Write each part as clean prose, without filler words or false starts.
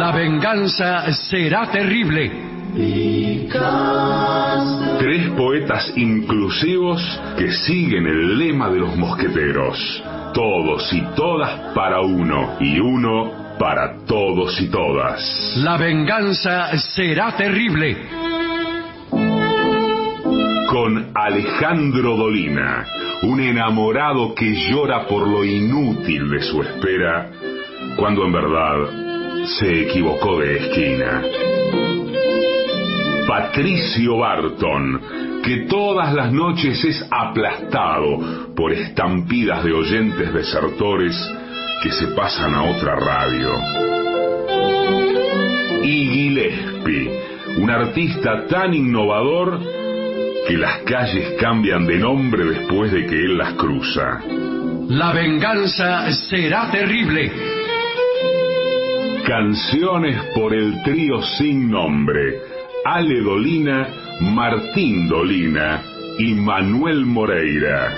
La venganza será terrible. Tres poetas inclusivos que siguen el lema de los mosqueteros. Todos y todas para uno, y uno para todos y todas. La venganza será terrible. Con Alejandro Dolina, un enamorado que llora por lo inútil de su espera, cuando en verdad se equivocó de esquina. Patricio Barton, que todas las noches es aplastado por estampidas de oyentes desertores que se pasan a otra radio. Y Gillespie, un artista tan innovador que las calles cambian de nombre después de que él las cruza. La venganza será terrible. Canciones por el trío sin nombre: Ale Dolina, Martín Dolina y Manuel Moreira.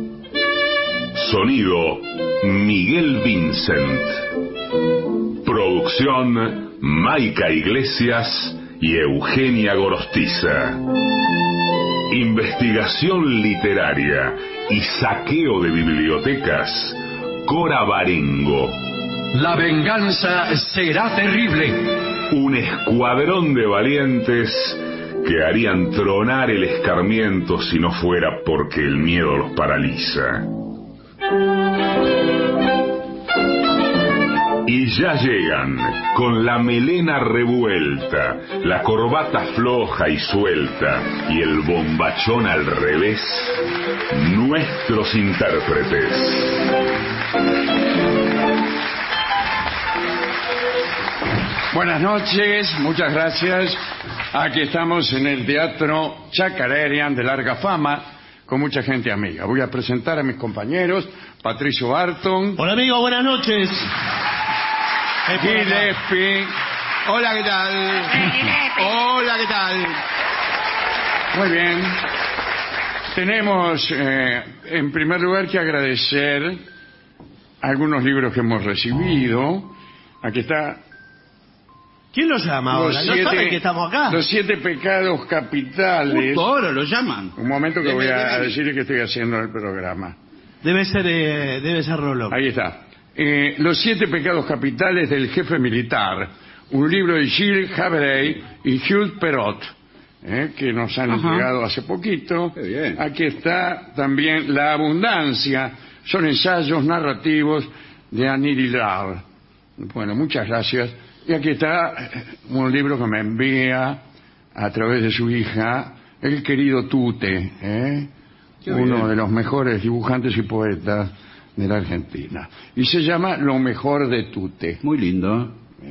Sonido: Miguel Vincent. Producción: Maica Iglesias y Eugenia Gorostiza. Investigación literaria y saqueo de bibliotecas: Cora Barengo. La venganza será terrible. Un escuadrón de valientes que harían tronar el escarmiento si no fuera porque el miedo los paraliza. Y ya llegan, con la melena revuelta, la corbata floja y suelta y el bombachón al revés, nuestros intérpretes. Buenas noches, muchas gracias. Aquí estamos en el Teatro Chacarerian de larga fama, con mucha gente amiga. Voy a presentar a mis compañeros: Patricio Barton. Hola amigo, buenas noches. Gillespie. Hola, ¿qué tal? Hola, ¿qué tal? Muy bien. Tenemos, en primer lugar, que agradecer algunos libros que hemos recibido. Aquí está. ¿Quién lo llama ahora? ¿No sabe que estamos acá? Los 7 pecados capitales. Justo ahora lo llaman. Un momento que voy a decirle que estoy haciendo el programa. Debe ser Rollo. Ahí está. Los 7 pecados capitales del jefe militar. Un libro de Gilles Haverey y Jules Perrot, que nos han entregado hace poquito. Qué bien. Aquí está también La abundancia. Son ensayos narrativos de Annie Dillard. Bueno, muchas gracias. Y aquí está un libro que me envía a través de su hija, el querido Tute, uno de los mejores dibujantes y poetas de la Argentina. Y se llama Lo mejor de Tute. Muy lindo.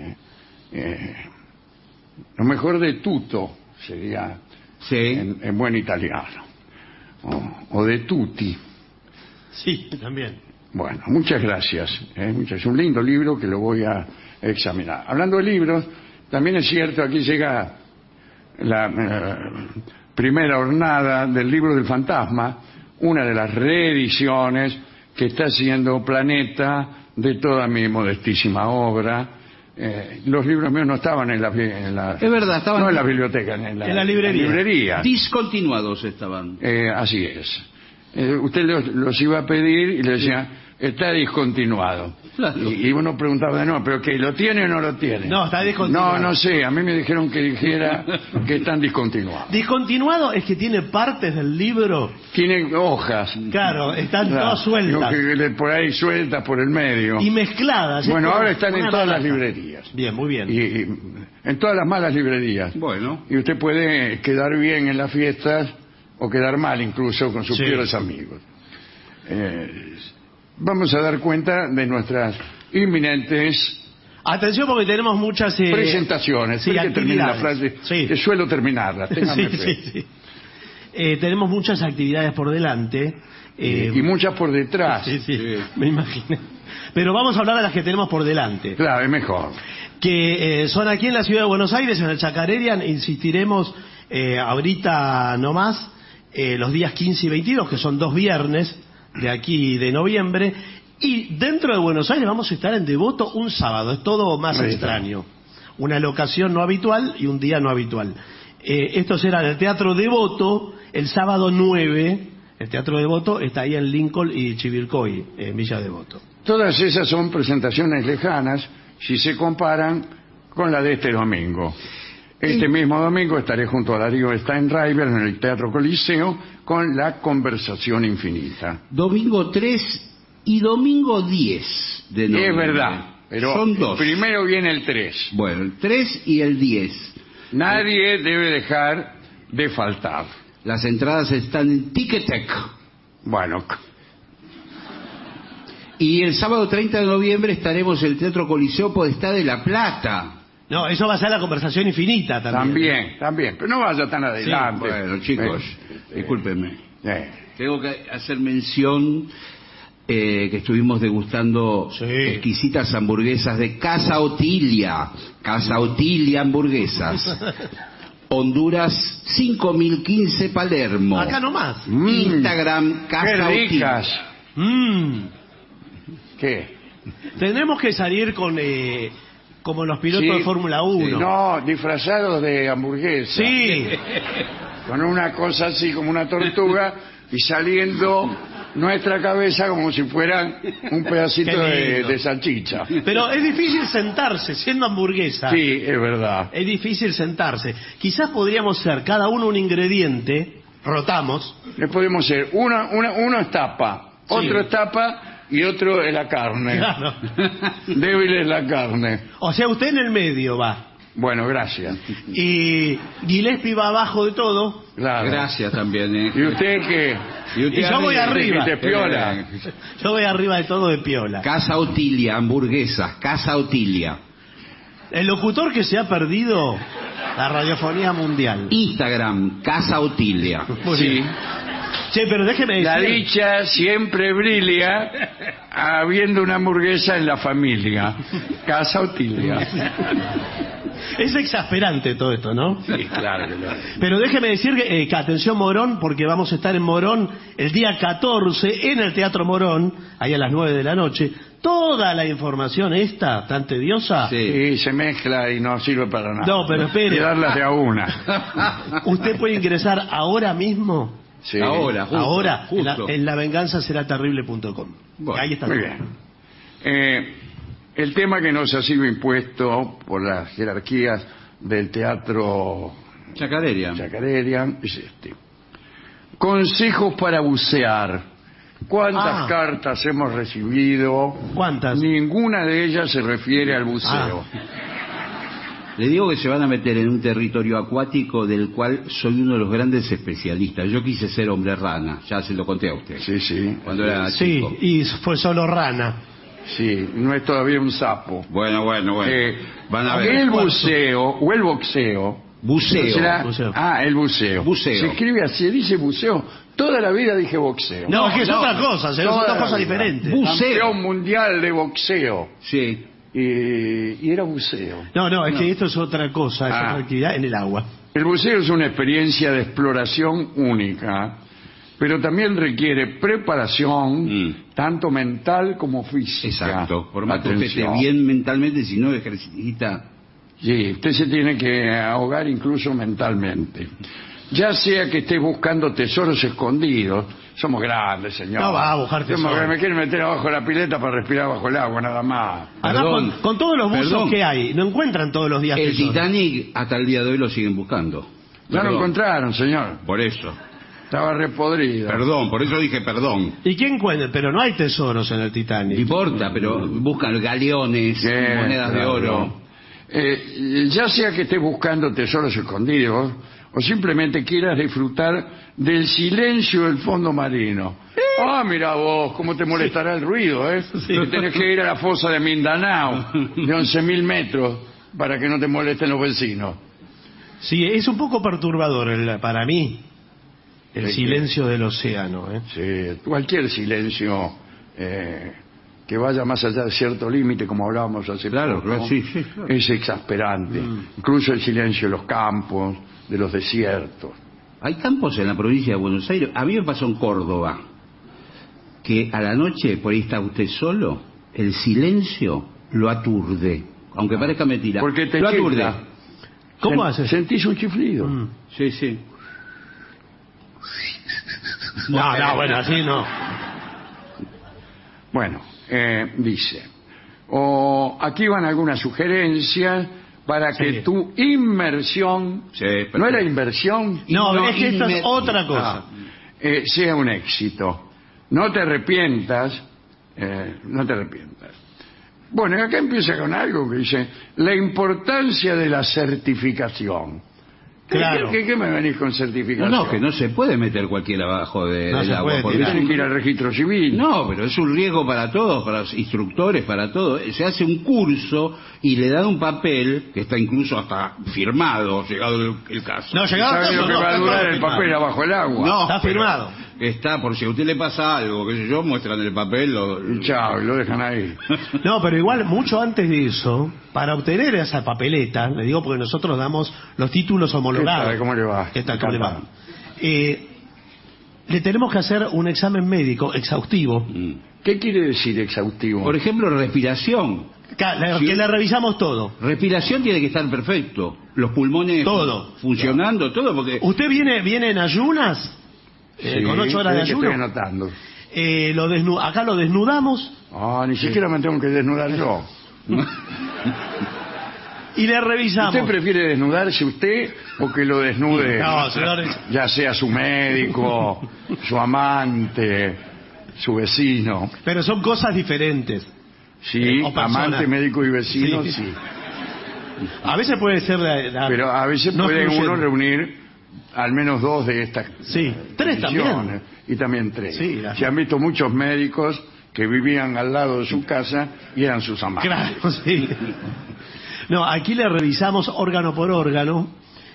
Lo mejor de Tuto sería en buen italiano. O de Tutti. Sí, también. Bueno, muchas gracias. Es un lindo libro que lo voy a examinar. Hablando de libros, también es cierto, aquí llega la primera hornada del libro del fantasma, una de las reediciones que está haciendo Planeta de toda mi modestísima obra. Los libros míos no estaban en la es verdad, estaban no en la biblioteca, en la librería. Discontinuados estaban. Así es. Usted los iba a pedir y le decía, está discontinuado. Claro. Y uno preguntaba de nuevo, ¿pero qué? ¿Lo tiene o no lo tiene? No, está discontinuado. No sé, a mí me dijeron que dijera que están discontinuados. Discontinuado es que tiene partes del libro. Tienen hojas. Claro, están todas sueltas. Por ahí sueltas por el medio. Y mezcladas. Bueno, ahora están en todas las librerías. Bien, muy bien. Y en todas las malas librerías. Bueno. Y usted puede quedar bien en las fiestas o quedar mal incluso con sus peores amigos. Vamos a dar cuenta de nuestras inminentes... Atención porque tenemos muchas... presentaciones. Sí, que termine la actividades. frase. Que suelo terminarla. Téngame fe. Sí. Tenemos muchas actividades por delante. Y muchas por detrás. Sí, me imagino. Pero vamos a hablar de las que tenemos por delante. Claro, es mejor. Que son aquí en la ciudad de Buenos Aires, en el Chacarerian. Insistiremos ahorita nomás, los días 15 y 22, que son 2 viernes de aquí de noviembre. Y dentro de Buenos Aires vamos a estar en Devoto un sábado. Es todo más extraño. una locación no habitual y un día no habitual. Esto será en el Teatro Devoto el sábado 9. El Teatro Devoto está ahí en Lincoln y Chivilcoy, en Villa Devoto. Todas esas son presentaciones lejanas si se comparan con la de este domingo. Este mismo domingo estaré junto a Darío Steinreiber en el Teatro Coliseo con La Conversación Infinita. Domingo 3 y domingo 10 de noviembre. Es verdad, pero son dos. Primero viene el 3. Bueno, el 3 y el 10. Nadie debe dejar de faltar. Las entradas están en Ticketek. Bueno, Y el sábado 30 de noviembre estaremos en el Teatro Coliseo Podestá de La Plata. No, eso va a ser La Conversación Infinita también. también, pero no vaya tan adelante. Bueno, chicos, discúlpenme. Eh, Tengo que hacer mención que estuvimos degustando Sí. exquisitas hamburguesas de Casa Otilia. Casa Otilia Hamburguesas. Honduras 5015 Palermo. Acá nomás. Instagram ¡Qué Casa Otilia. ricas! ¿Qué? Tenemos que salir con como los pilotos Sí. de Fórmula 1. No, disfrazados de hamburguesa. Sí. Con una cosa así como una tortuga y saliendo nuestra cabeza como si fuera un pedacito Qué lindo. de salchicha. Pero es difícil sentarse siendo hamburguesa. Sí, es verdad. Es difícil sentarse. Quizás podríamos ser cada uno un ingrediente, rotamos. Le podemos hacer uno es tapa, otro es tapa y otro es la carne. Claro. Débil es la carne. O sea, usted en el medio va. Bueno, gracias. Y Gillespie va abajo de todo. Claro. Gracias también. ¿Y usted qué? Y yo voy arriba. ¿De piola? Yo voy arriba de todo de piola. Casa Otilia Hamburguesas. Casa Otilia. El locutor que se ha perdido la radiofonía mundial. Instagram Casa Otilia. Muy Sí. bien. Che, pero déjeme La decir. dicha siempre brilla habiendo una hamburguesa en la familia. Casa Otilia. Es exasperante todo esto, ¿no? Sí, claro que lo es. Pero déjeme decir que atención Morón, porque vamos a estar en Morón el día 14 en el Teatro Morón, ahí a las 9 de la noche. Toda la información esta, tan tediosa, Sí. Y se mezcla y no sirve para nada. No, pero espere. Y darlas de a una. usted puede ingresar ahora mismo, Sí. Ahora, justo, ahora, justo. en lavenganzaseraterrible.com. Bueno, Ahí está. Muy bien. El tema que nos ha sido impuesto por las jerarquías del teatro Chacareria. Chacarerian es este. Consejos para bucear. ¿Cuántas cartas hemos recibido? ¿Cuántas? Ninguna de ellas se refiere al buceo. Le digo que se van a meter en un territorio acuático del cual soy uno de los grandes especialistas. Yo quise ser hombre rana, ya se lo conté a usted. Sí, sí. Cuando era Sí, chico. y fue solo rana. Sí, no es todavía un sapo. Bueno. Van a ver. El buceo o el boxeo. Buceo. ¿Será? Buceo. Ah, el buceo. Buceo. Se escribe así, dice buceo. Toda la vida dije boxeo. No, es que es no, otra cosa, son toda dos la cosas vida. diferentes. Campeón mundial de boxeo. Sí. Y era buceo. No, es que esto es otra cosa, es Ah. otra actividad en el agua. El buceo es una experiencia de exploración única, pero también requiere preparación, tanto mental como física. Exacto. Por más que usted esté Atención. bien mentalmente, si no ejercita. Sí, usted se tiene que ahogar incluso mentalmente. Ya sea que esté buscando tesoros escondidos. Somos grandes, señor. No va a buscar Somos tesoros. grandes. Me quieren meter abajo de la pileta para respirar bajo el agua, nada más. Además, Perdón, con todos los buzos perdón. que hay, no encuentran todos los días El tesoros. Titanic hasta el día de hoy lo siguen buscando. Ya lo Perdón. encontraron, señor. Por eso. Estaba repodrido. Perdón, por eso dije perdón. ¿Y quién encuentra? Pero no hay tesoros en el No Titanic. importa, pero buscan galeones, Bien, monedas de claro. oro. Ya sea que estés buscando tesoros escondidos o simplemente quieras disfrutar del silencio del fondo marino. Ah, mira vos, cómo te molestará el ruido, ¿eh? Sí. Que tenés que ir a la fosa de Mindanao, de 11.000 metros, para que no te molesten los vecinos. Sí, es un poco perturbador para mí el ¿De silencio del océano. Sí, cualquier silencio que vaya más allá de cierto límite, como hablábamos hace Claro, poco, claro, sí, claro. es exasperante. Incluso el silencio de los campos, de los desiertos. Hay campos en la provincia de Buenos Aires. A mí me pasó en Córdoba, que a la noche, por ahí está usted solo, el silencio lo aturde. aunque parezca mentira. Porque te lo aturde. chifla. ¿Cómo haces? ¿Sentís un chiflido? Sí, sí. No, bueno, así no. Bueno, dice, aquí van algunas sugerencias para que Sí. tu inmersión, Sí, perfecto. no era inversión, No, es que esto es otra cosa. sea un éxito. No te arrepientas, no te arrepientas. Bueno, y acá empieza con algo que dice, la importancia de la certificación. Claro. ¿Qué me venís con certificación? No, que no se puede meter cualquiera abajo No del se agua. puede porque tirar. Tienes que ir al registro civil. No, pero es un riesgo para todos, para los instructores, para todo. Se hace un curso y le dan un papel que está incluso hasta firmado, llegado el caso. No, llegado ¿Sabes el lo caso, que no, va a está durar todo el firmado. papel abajo el agua? No, Está pero firmado. Está, por si a usted le pasa algo, qué sé yo, muestran el papel. Chao, lo dejan ahí. No, pero igual, mucho antes de eso, para obtener esa papeleta, le digo porque nosotros damos los títulos homologados. ¿Qué tal? ¿Cómo le va? ¿Qué tal? ¿Cómo le va? Le tenemos que hacer un examen médico exhaustivo. ¿Qué quiere decir exhaustivo? Por ejemplo, respiración. Que le revisamos todo. Respiración tiene que estar perfecto. Los pulmones Todo. funcionando, todo, porque... ¿Usted viene en ayunas? Sí, Con 8 horas de es que estoy ayuno. anotando. Acá lo desnudamos Ni siquiera me tengo que desnudar yo. y le revisamos. ¿Usted prefiere desnudarse usted o que lo desnude? No, señores. Ya sea su médico, su amante, su vecino. Pero son cosas diferentes. Sí, O persona. amante, médico y vecino, Sí. sí. A veces puede ser... Pero a veces no puede excluyendo. uno reunir al menos 2 de estas Sí, 3 también. condiciones. Y también 3. Sí, Se han visto muchos médicos que vivían al lado de su casa y eran sus amantes. Claro, sí. No, aquí le revisamos órgano por órgano.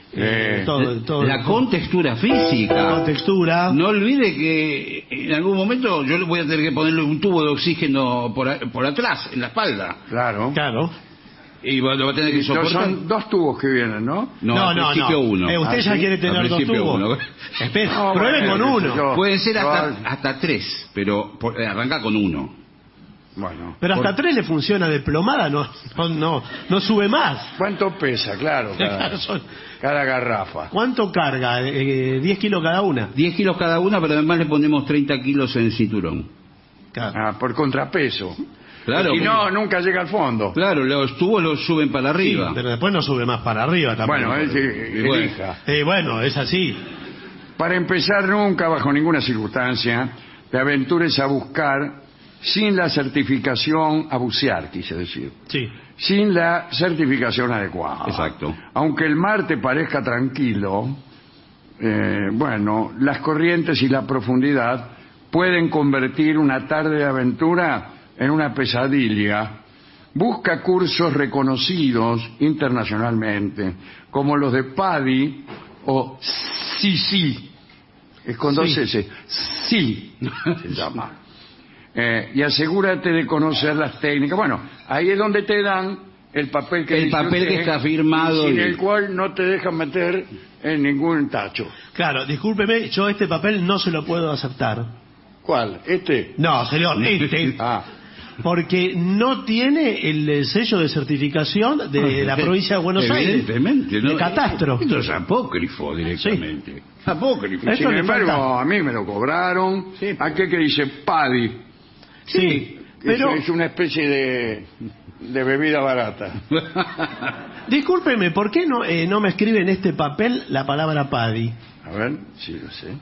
Todo. La contextura física. La contextura. No olvide que en algún momento yo le voy a tener que ponerle un tubo de oxígeno por atrás, en la espalda. Claro. Claro. Y lo va a tener que No, soportar. son 2 tubos que vienen, ¿no? No, al principio uno. Usted ya ¿sí? quiere Al tener 2 principio tubos. uno. Espere, No, prueben bueno, con qué sé uno. yo. Pueden ser No, hasta 3, pero arranca con 1. Bueno. Pero hasta 3 le funciona de plomada, no sube más. ¿Cuánto pesa? Claro, Claro, son- cada garrafa. ¿Cuánto carga? 10 kilos cada una. 10 kilos cada una, pero además le ponemos 30 kilos en el cinturón. Claro. Por contrapeso. Claro, Y no, nunca llega al fondo. claro, los tubos los suben para Sí, arriba. pero después no sube más para arriba también. Bueno, Y bueno. elija. Bueno, es así. Para empezar, nunca, bajo ninguna circunstancia, te aventures a buscar sin la certificación, a bucear, quise decir, Sí. sin la certificación adecuada. Exacto. Aunque el mar te parezca tranquilo, bueno, las corrientes y la profundidad pueden convertir una tarde de aventura en una pesadilla. Busca cursos reconocidos internacionalmente, como los de PADI o CICI. Es con 2 S. Sí, se llama. Y asegúrate de conocer las técnicas. Bueno, ahí es donde te dan el papel que El dice papel que usted, está firmado sin y- el cual no te dejan meter en ningún tacho. Claro, discúlpeme, yo este papel no se lo puedo aceptar. ¿Cuál? ¿Este? No, señor, este. Ah, Porque no tiene el sello de certificación de la provincia de Buenos Aires. Evidentemente, ¿no? De catastro. Esto es apócrifo directamente. Apócrifo. Esto sin le embargo, falta. a mí me lo cobraron. Sí. Aquí que dice PADI. Sí, pero Es una especie de bebida barata. discúlpeme, ¿por qué no me escribe en este papel la palabra PADI? A ver, sí lo sé.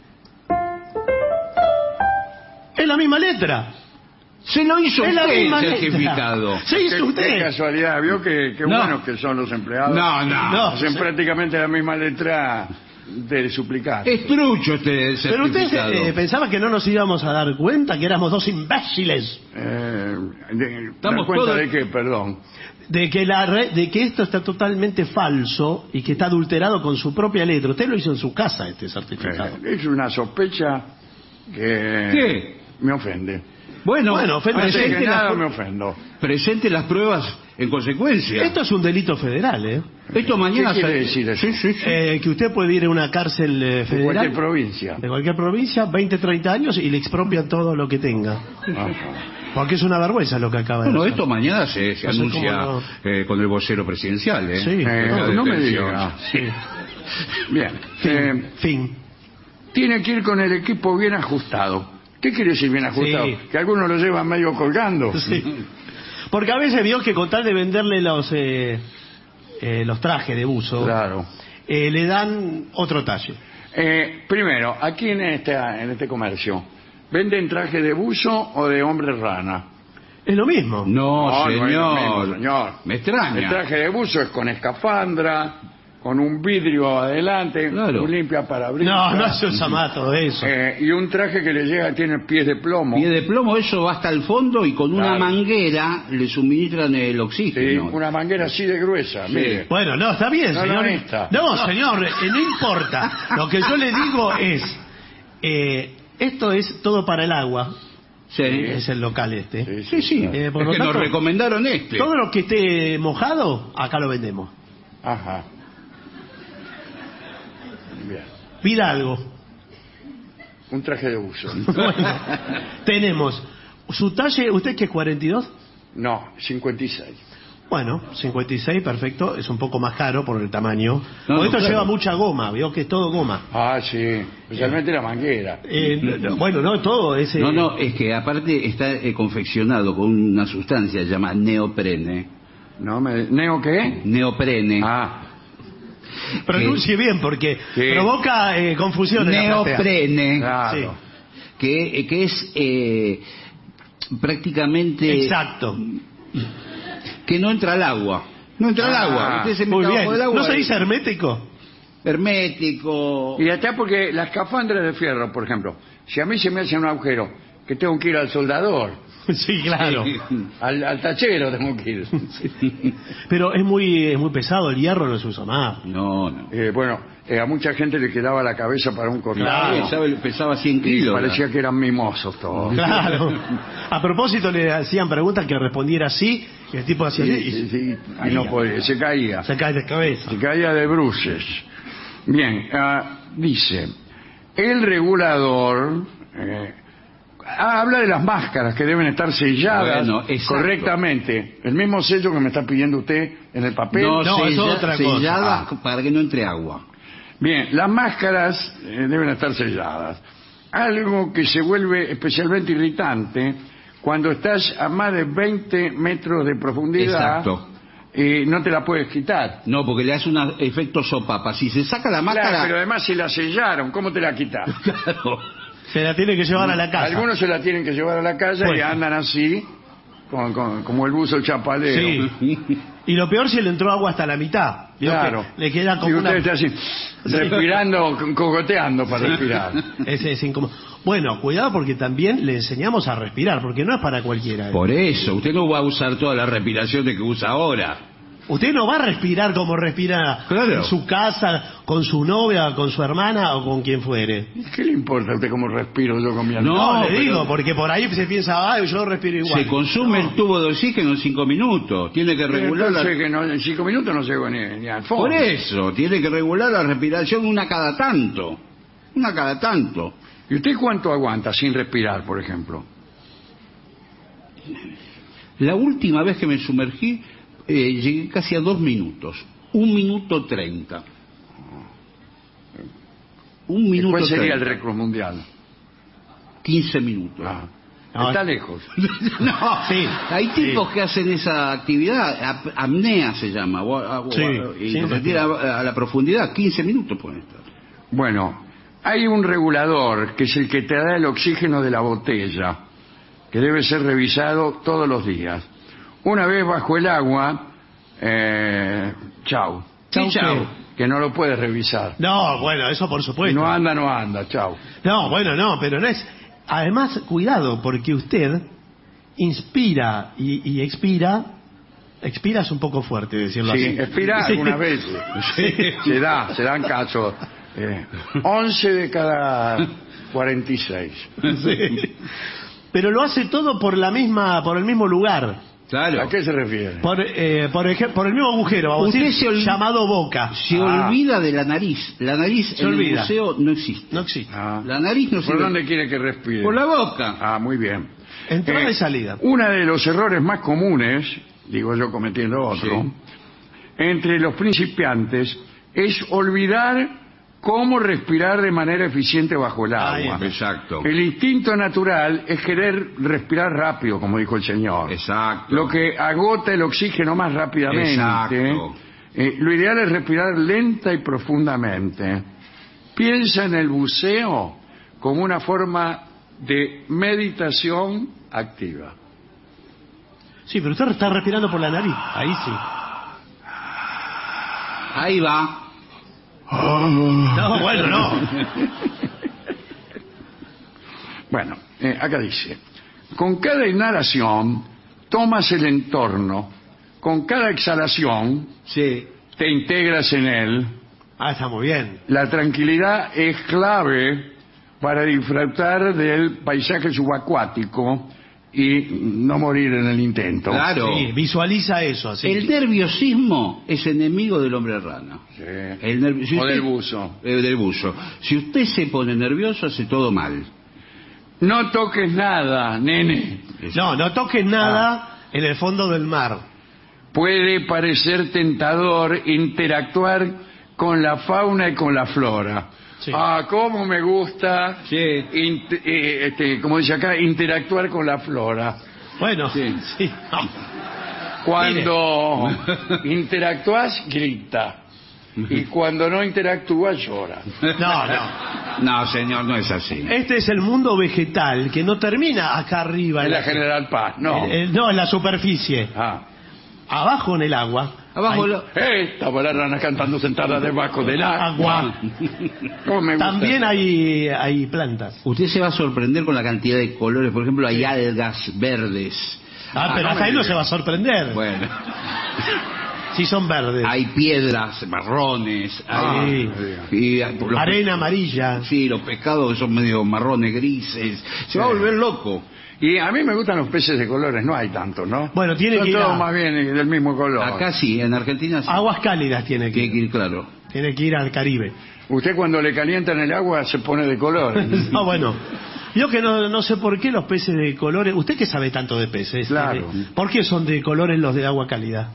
Es la misma letra. Se lo hizo Es la usted el misma certificado. letra. Se hizo Qué usted. casualidad, vio que No. buenos que son los empleados. No. Hacen prácticamente la misma letra del suplicante. Es trucho este Pero usted certificado. pensaba que no nos íbamos a dar cuenta que éramos 2 imbéciles. ¿Dar cuenta todos- de qué? Perdón. De que esto está totalmente falso y que está adulterado con su propia letra. Usted lo hizo en su casa, este certificado. Es una sospecha que ¿Qué? me ofende. Bueno, oféndase. Antes presente, que nada las, me ofendo. presente las pruebas en consecuencia. Esto es un delito federal, ¿eh? Esto mañana ¿Qué quiere sale- decir eso? Sí, sí, sí. Que usted puede ir a una cárcel De federal cualquier provincia. de cualquier provincia, 20, 30 años y le expropian todo lo que tenga. Ajá. Porque es una vergüenza lo que acaba de Bueno, hacer. esto mañana se No sé anuncia cómo con el vocero presidencial, ¿eh? Sí. No me Detención. diga. Sí. Bien. Fin. Tiene que ir con el equipo bien ajustado. ¿Qué quiere decir bien ajustado? Sí. Que algunos lo llevan medio colgando. Sí. Porque a veces vio que con tal de venderle los trajes de buzo, Claro. le dan otro talle. Primero, aquí en este comercio, ¿venden traje de buzo o de hombre rana? Es lo mismo. No, No, no es lo mismo, señor. señor. Me extraña. El traje de buzo es con escafandra, con un vidrio adelante, Claro. un limpia parabrisas. No se usa más todo eso. Y un traje que le llega, tiene pies de plomo. Pie de plomo, eso va hasta el fondo y con una Claro. manguera le suministran el Sí, oxígeno. una manguera así de gruesa, mire. Bueno, no, está bien, No, señor. no, esta. No, señor, no importa. Lo que yo le digo es, esto es todo para el agua, Sí, es el local este. Sí, sí, sí. Por es lo que nos tanto, recomendaron este. Todo lo que esté mojado, acá lo vendemos. Ajá. Bien. Pida algo. Un traje de buzo. Bueno, tenemos su talle, ¿usted qué es 42? No, 56. Bueno, 56, perfecto, es un poco más caro por el tamaño. No, Porque no, esto claro. lleva mucha goma, veo que es todo goma. Ah, sí. Especialmente la manguera. Bueno, no, todo ese... No, es que aparte está confeccionado con una sustancia llamada neoprene. ¿No ¿Neo qué? Neoprene. Ah, Pronuncie bien porque Sí. provoca confusión en la platea. Neoprene. claro. Que es prácticamente Exacto. que no entra al agua. No entra al agua. Usted se Muy mete bien. abajo del agua. ¿No se dice hermético? hermético. Y acá porque las escafandras de fierro, por ejemplo, si a mí se me hace un agujero, que tengo que ir al soldador, Sí, claro. al tachero tengo que ir. Pero es muy pesado, el hierro no se usa más. No, no. Bueno, a mucha gente le quedaba la cabeza para un costado. Claro. Pesaba 100 Y kilos. parecía que eran mimosos todos. Claro. A propósito le hacían preguntas que respondiera así, y el tipo hacía así Y no podía, se caía. se cae de cabeza. Se caía de bruces. Bien, dice, el regulador habla de las máscaras que deben estar selladas Bueno, exacto. correctamente. El mismo sello que me está pidiendo usted en el papel. No, No, es otra cosa. sellada para que no entre agua. Bien, las máscaras deben estar selladas. Algo que se vuelve especialmente irritante cuando estás a más de 20 metros de profundidad Exacto. y no te la puedes quitar. No, porque le hace un efecto sopapa. Si se saca la máscara... Claro, pero además si la sellaron, ¿cómo te la quitas? Claro. Se la tiene que llevar a la casa. Algunos se la tienen que llevar a la calle y Bueno. andan así, como el buzo chapalero. Sí. Y lo peor si le entró agua hasta la mitad. Vio Claro. que le queda Y como usted una... está así, respirando, cogoteando para respirar. Ese es incómodo. Bueno, cuidado porque también le enseñamos a respirar, porque no es para cualquiera. Por eso, usted no va a usar toda la respiración que usa ahora. Usted no va a respirar como respira Claro. en su casa, con su novia, con su hermana o con quien fuere. ¿Qué le importa a usted cómo respiro yo con mi No, hermano? No, le pero- digo, porque por ahí se piensa, ay, yo respiro igual. Se consume el tubo de oxígeno en 5 minutos. Tiene que regular la... Entonces, que no, en 5 minutos no llego ni al fondo. Por eso, tiene que regular la respiración una cada tanto. Una cada tanto. ¿Y usted cuánto aguanta sin respirar, por ejemplo? La última vez que me sumergí, llegué casi a 2 minutos. 1 minuto 30. 1 minuto ¿Cuál sería el 30. récord mundial? 15 minutos. No, Está lejos. No, Sí, hay tipos sí. que hacen esa actividad, apnea se llama, Sí, y sí, se retira a la profundidad, 15 minutos pueden estar. Bueno, hay un regulador que es el que te da el oxígeno de la botella, que debe ser revisado todos los días. Una vez bajo el agua, chau. Chau, chau. Que no lo puedes revisar. No, bueno, eso por Si supuesto. no anda, chau. No, bueno, no, pero no es... Además, cuidado, porque usted inspira y expira... Expira es un poco fuerte decirlo Sí, así. expira Sí. algunas veces. Sí. Se dan casos. 11 de cada 46. Sí. Pero lo hace todo por el mismo lugar. Claro. ¿A qué se refiere? Por el mismo agujero, vamos a Usted decir, llamado boca. Se Ah. olvida de la nariz. La nariz Se en olvida. el museo no existe. No existe. Ah. La nariz no ¿Por sirve. dónde quiere que respire? Por la boca. Ah, muy bien. Entrada y salida. Uno de los errores más comunes, digo yo cometiendo otro, Sí. entre los principiantes es olvidar cómo respirar de manera eficiente bajo el Ahí agua. Exacto. El instinto natural es querer respirar rápido, como dijo el señor. Exacto. Lo que agota el oxígeno más rápidamente. Exacto. Lo ideal es respirar lenta y profundamente. Piensa en el buceo como una forma de meditación activa. Sí, pero usted está respirando por la nariz. Ahí sí. Ahí va. No, bueno, no. Bueno, acá dice, con cada inhalación tomas el entorno, con cada exhalación Sí. te integras en él. Ah, está muy bien. La tranquilidad es clave para disfrutar del paisaje subacuático y no morir en el intento. Claro. Sí, visualiza eso. Así. El nerviosismo es enemigo del hombre rana. Sí. Si O del buzo. Del buzo. Si usted se pone nervioso, hace todo mal. No toques nada, nene. No toques nada en el fondo del mar. Puede parecer tentador interactuar con la fauna y con la flora. Sí. Ah, cómo me gusta, Sí. como dice acá, interactuar con la flora. Bueno, Sí. sí. No. Cuando interactúas, grita. Y cuando no interactúas, llora. No. No, señor, no es así. Este es el mundo vegetal que no termina acá arriba. En la General Paz, no. No, en la superficie. Ah. Abajo en el agua. Abajo hay lo- Estaba la rana cantando sentada debajo del agua. agua. ¿Cómo me gusta? También hay plantas. Usted se va a sorprender con la cantidad de colores. Por ejemplo, hay algas verdes. Pero no hasta me ahí no digas. se va a sorprender. Bueno, Sí son verdes. hay piedras marrones. Ah, Hay, sí. Arena amarilla. Sí, los pescados son medio marrones, grises. Se va a volver loco. Y a mí me gustan los peces de colores, no hay tantos, ¿no? Bueno, tiene Son que ir todos a más bien del mismo color. Acá sí, en Argentina sí. aguas cálidas tiene que Tiene que ir. ir claro. Tiene que ir al Caribe. Usted cuando le calientan el agua se pone de color. No, bueno. Yo que no sé por qué los peces de colores. ¿Usted que sabe tanto de peces? Claro. ¿Por qué son de colores los de agua cálida?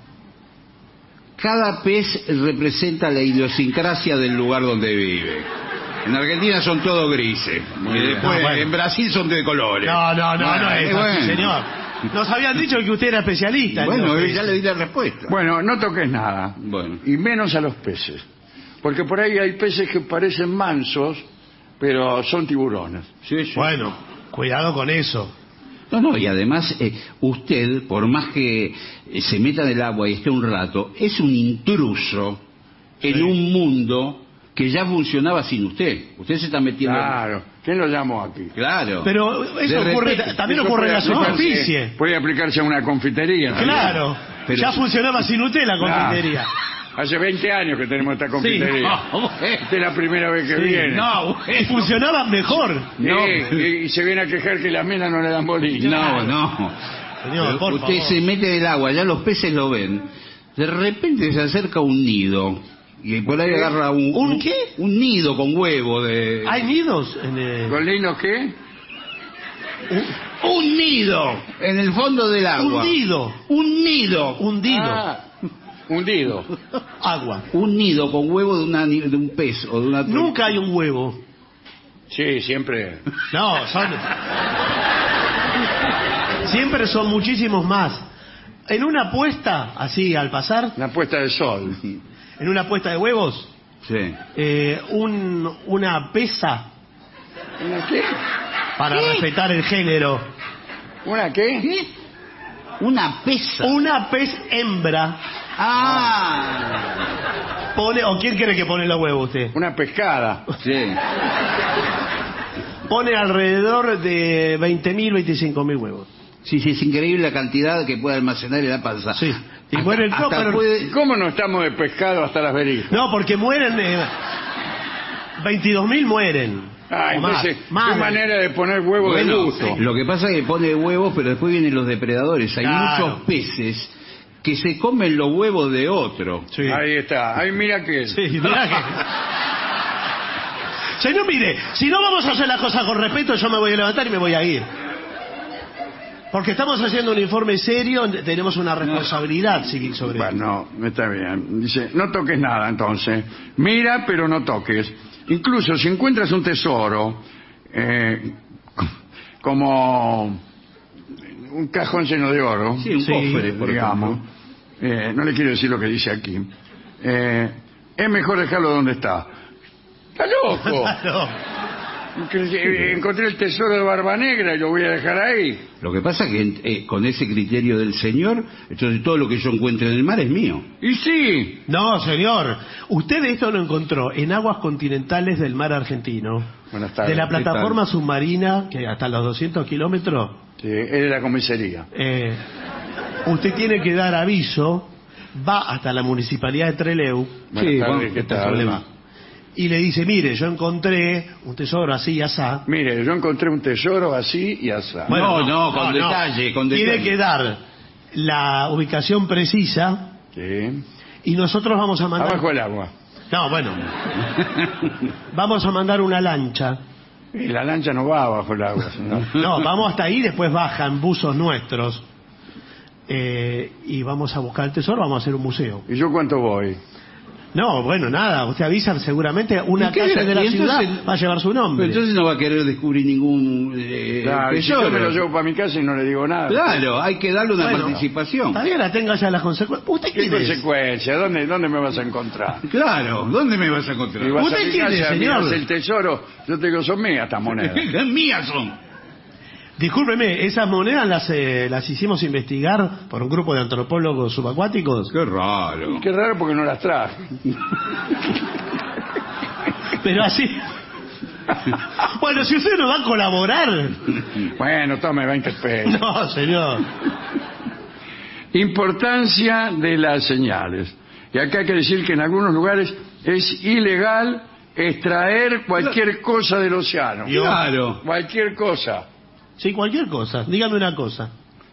Cada pez representa la idiosincrasia del lugar donde vive. En Argentina son todos grises. Y después bueno. en Brasil son de colores. No Bueno, es así, bueno. señor. Nos habían dicho que usted era especialista. en Bueno, los peces. ya le di la respuesta. Bueno, no toques nada. Bueno. Y menos a los peces. Porque por ahí hay peces que parecen mansos, pero son tiburones. Sí, sí. Bueno, cuidado con eso. No, y además usted, por más que se meta en el agua y esté un rato, es un intruso en un mundo que ya funcionaba sin usted. Usted se está metiendo... Claro. ¿Quién lo llamó aquí? Claro. Pero eso De ocurre, repente- también Eso ocurre en la puede aplicarse- superficie. Puede aplicarse a una confitería. también. Claro. Pero ya sí. funcionaba sin usted la Claro. confitería. Hace 20 años que tenemos esta confitería. No, Esta es la primera vez que Sí. viene. no, Y funcionaba mejor. Y se viene a quejar que las minas no le dan bolilla. no. Señor, por Usted favor. se mete en el agua, ya los peces lo ven. De repente se acerca un nido. Y por ahí agarra ¿Un qué? Un nido con huevo de... ¿Hay nidos? En, ¿Con linos qué? ¡Un nido! En el fondo del agua. hundido. ¡Un nido! Hundido. Ah, hundido. Agua. Un nido con huevo de un pez o de una... Nunca hay un huevo. Sí, siempre. No, son... Siempre son muchísimos más. En una puesta, así al pasar, Una puesta de sol. en una puesta de huevos, Sí. una pesa, ¿Una qué? para respetar el género, ¿Una qué? ¿Qué? Una pesa. una pez hembra pone, o quién cree que pone los huevos usted, Una pescada. Sí. pone alrededor de 20.000, 25.000 huevos. Sí, es increíble la cantidad que puede almacenar en la panza. Sí. Y mueren, no, hasta pero- puede... ¿Cómo no estamos de pescado hasta las verijas? No, porque mueren, 22.000 mueren. Ah, O entonces, más. qué manera de poner huevos de Bueno, gusto. lo que pasa es que pone huevos, pero después vienen los depredadores. Hay Claro. muchos peces que se comen los huevos de otro. Sí. Ahí está. Ahí mira que... Sí, mirá que... Señor, mire, si no vamos a hacer las cosas con respeto, yo me voy a levantar y me voy a ir. Porque estamos haciendo un informe serio, tenemos una responsabilidad civil sobre esto. Bueno, está bien. Dice, no toques nada entonces. Mira, pero no toques. Incluso si encuentras un tesoro, como un cajón lleno de oro, Sí, un cofre, por digamos, no le quiero decir lo que dice aquí, es mejor dejarlo donde está. ¡Está loco! Claro. Encontré el tesoro de Barba Negra y lo voy a dejar ahí. Lo que pasa es que con ese criterio del señor, entonces todo lo que yo encuentre en el mar es mío. Y sí, No, señor. Usted esto lo encontró en aguas continentales del mar argentino. Buenas tardes. De la ¿Qué plataforma tal? submarina, que hasta los 200 kilómetros, sí, es de la comisaría. usted tiene que dar aviso, va hasta la municipalidad de Trelew, Buenas tardes, bueno, ¿qué tal? le va. Y le dice, mire, yo encontré un tesoro así y asá. Mire, yo encontré un tesoro así y así. No, con detalle, con Tiene detalle. que dar la ubicación precisa Sí. y nosotros vamos a mandar... Abajo el agua. No, bueno. Vamos a mandar una lancha. Y la lancha no va abajo el agua, señor. No, vamos hasta ahí, después bajan buzos nuestros. Y vamos a buscar el tesoro, vamos a hacer un museo. ¿Y yo cuánto voy? No, bueno, nada, usted avisa seguramente una ¿Y qué calle era? de la Y ciudad entonces- va a llevar su nombre. Pero entonces no va a querer descubrir ningún Claro, y si yo tesoro. me lo llevo para mi casa y no le digo nada. Claro, hay que darle una Bueno, participación. Está bien, tenga ya las consecuencias. ¿Usted ¿Qué quién es? consecuencia? ¿Dónde me vas a encontrar? Claro, ¿dónde me vas a Y encontrar? vas ¿Usted a mi quién es, casa, señor? miras el tesoro, yo te digo, son mías estas monedas. Mías son. Discúlpeme, esas monedas las hicimos investigar por un grupo de antropólogos subacuáticos. Qué raro. Qué raro porque no las traje. Pero así... Bueno, si usted no va a colaborar... Bueno, tome 20 pesos. No, señor. Importancia de las señales. Y acá hay que decir que en algunos lugares es ilegal extraer cualquier cosa del océano. Claro. Cualquier cosa. Sí, cualquier cosa. Dígame una cosa.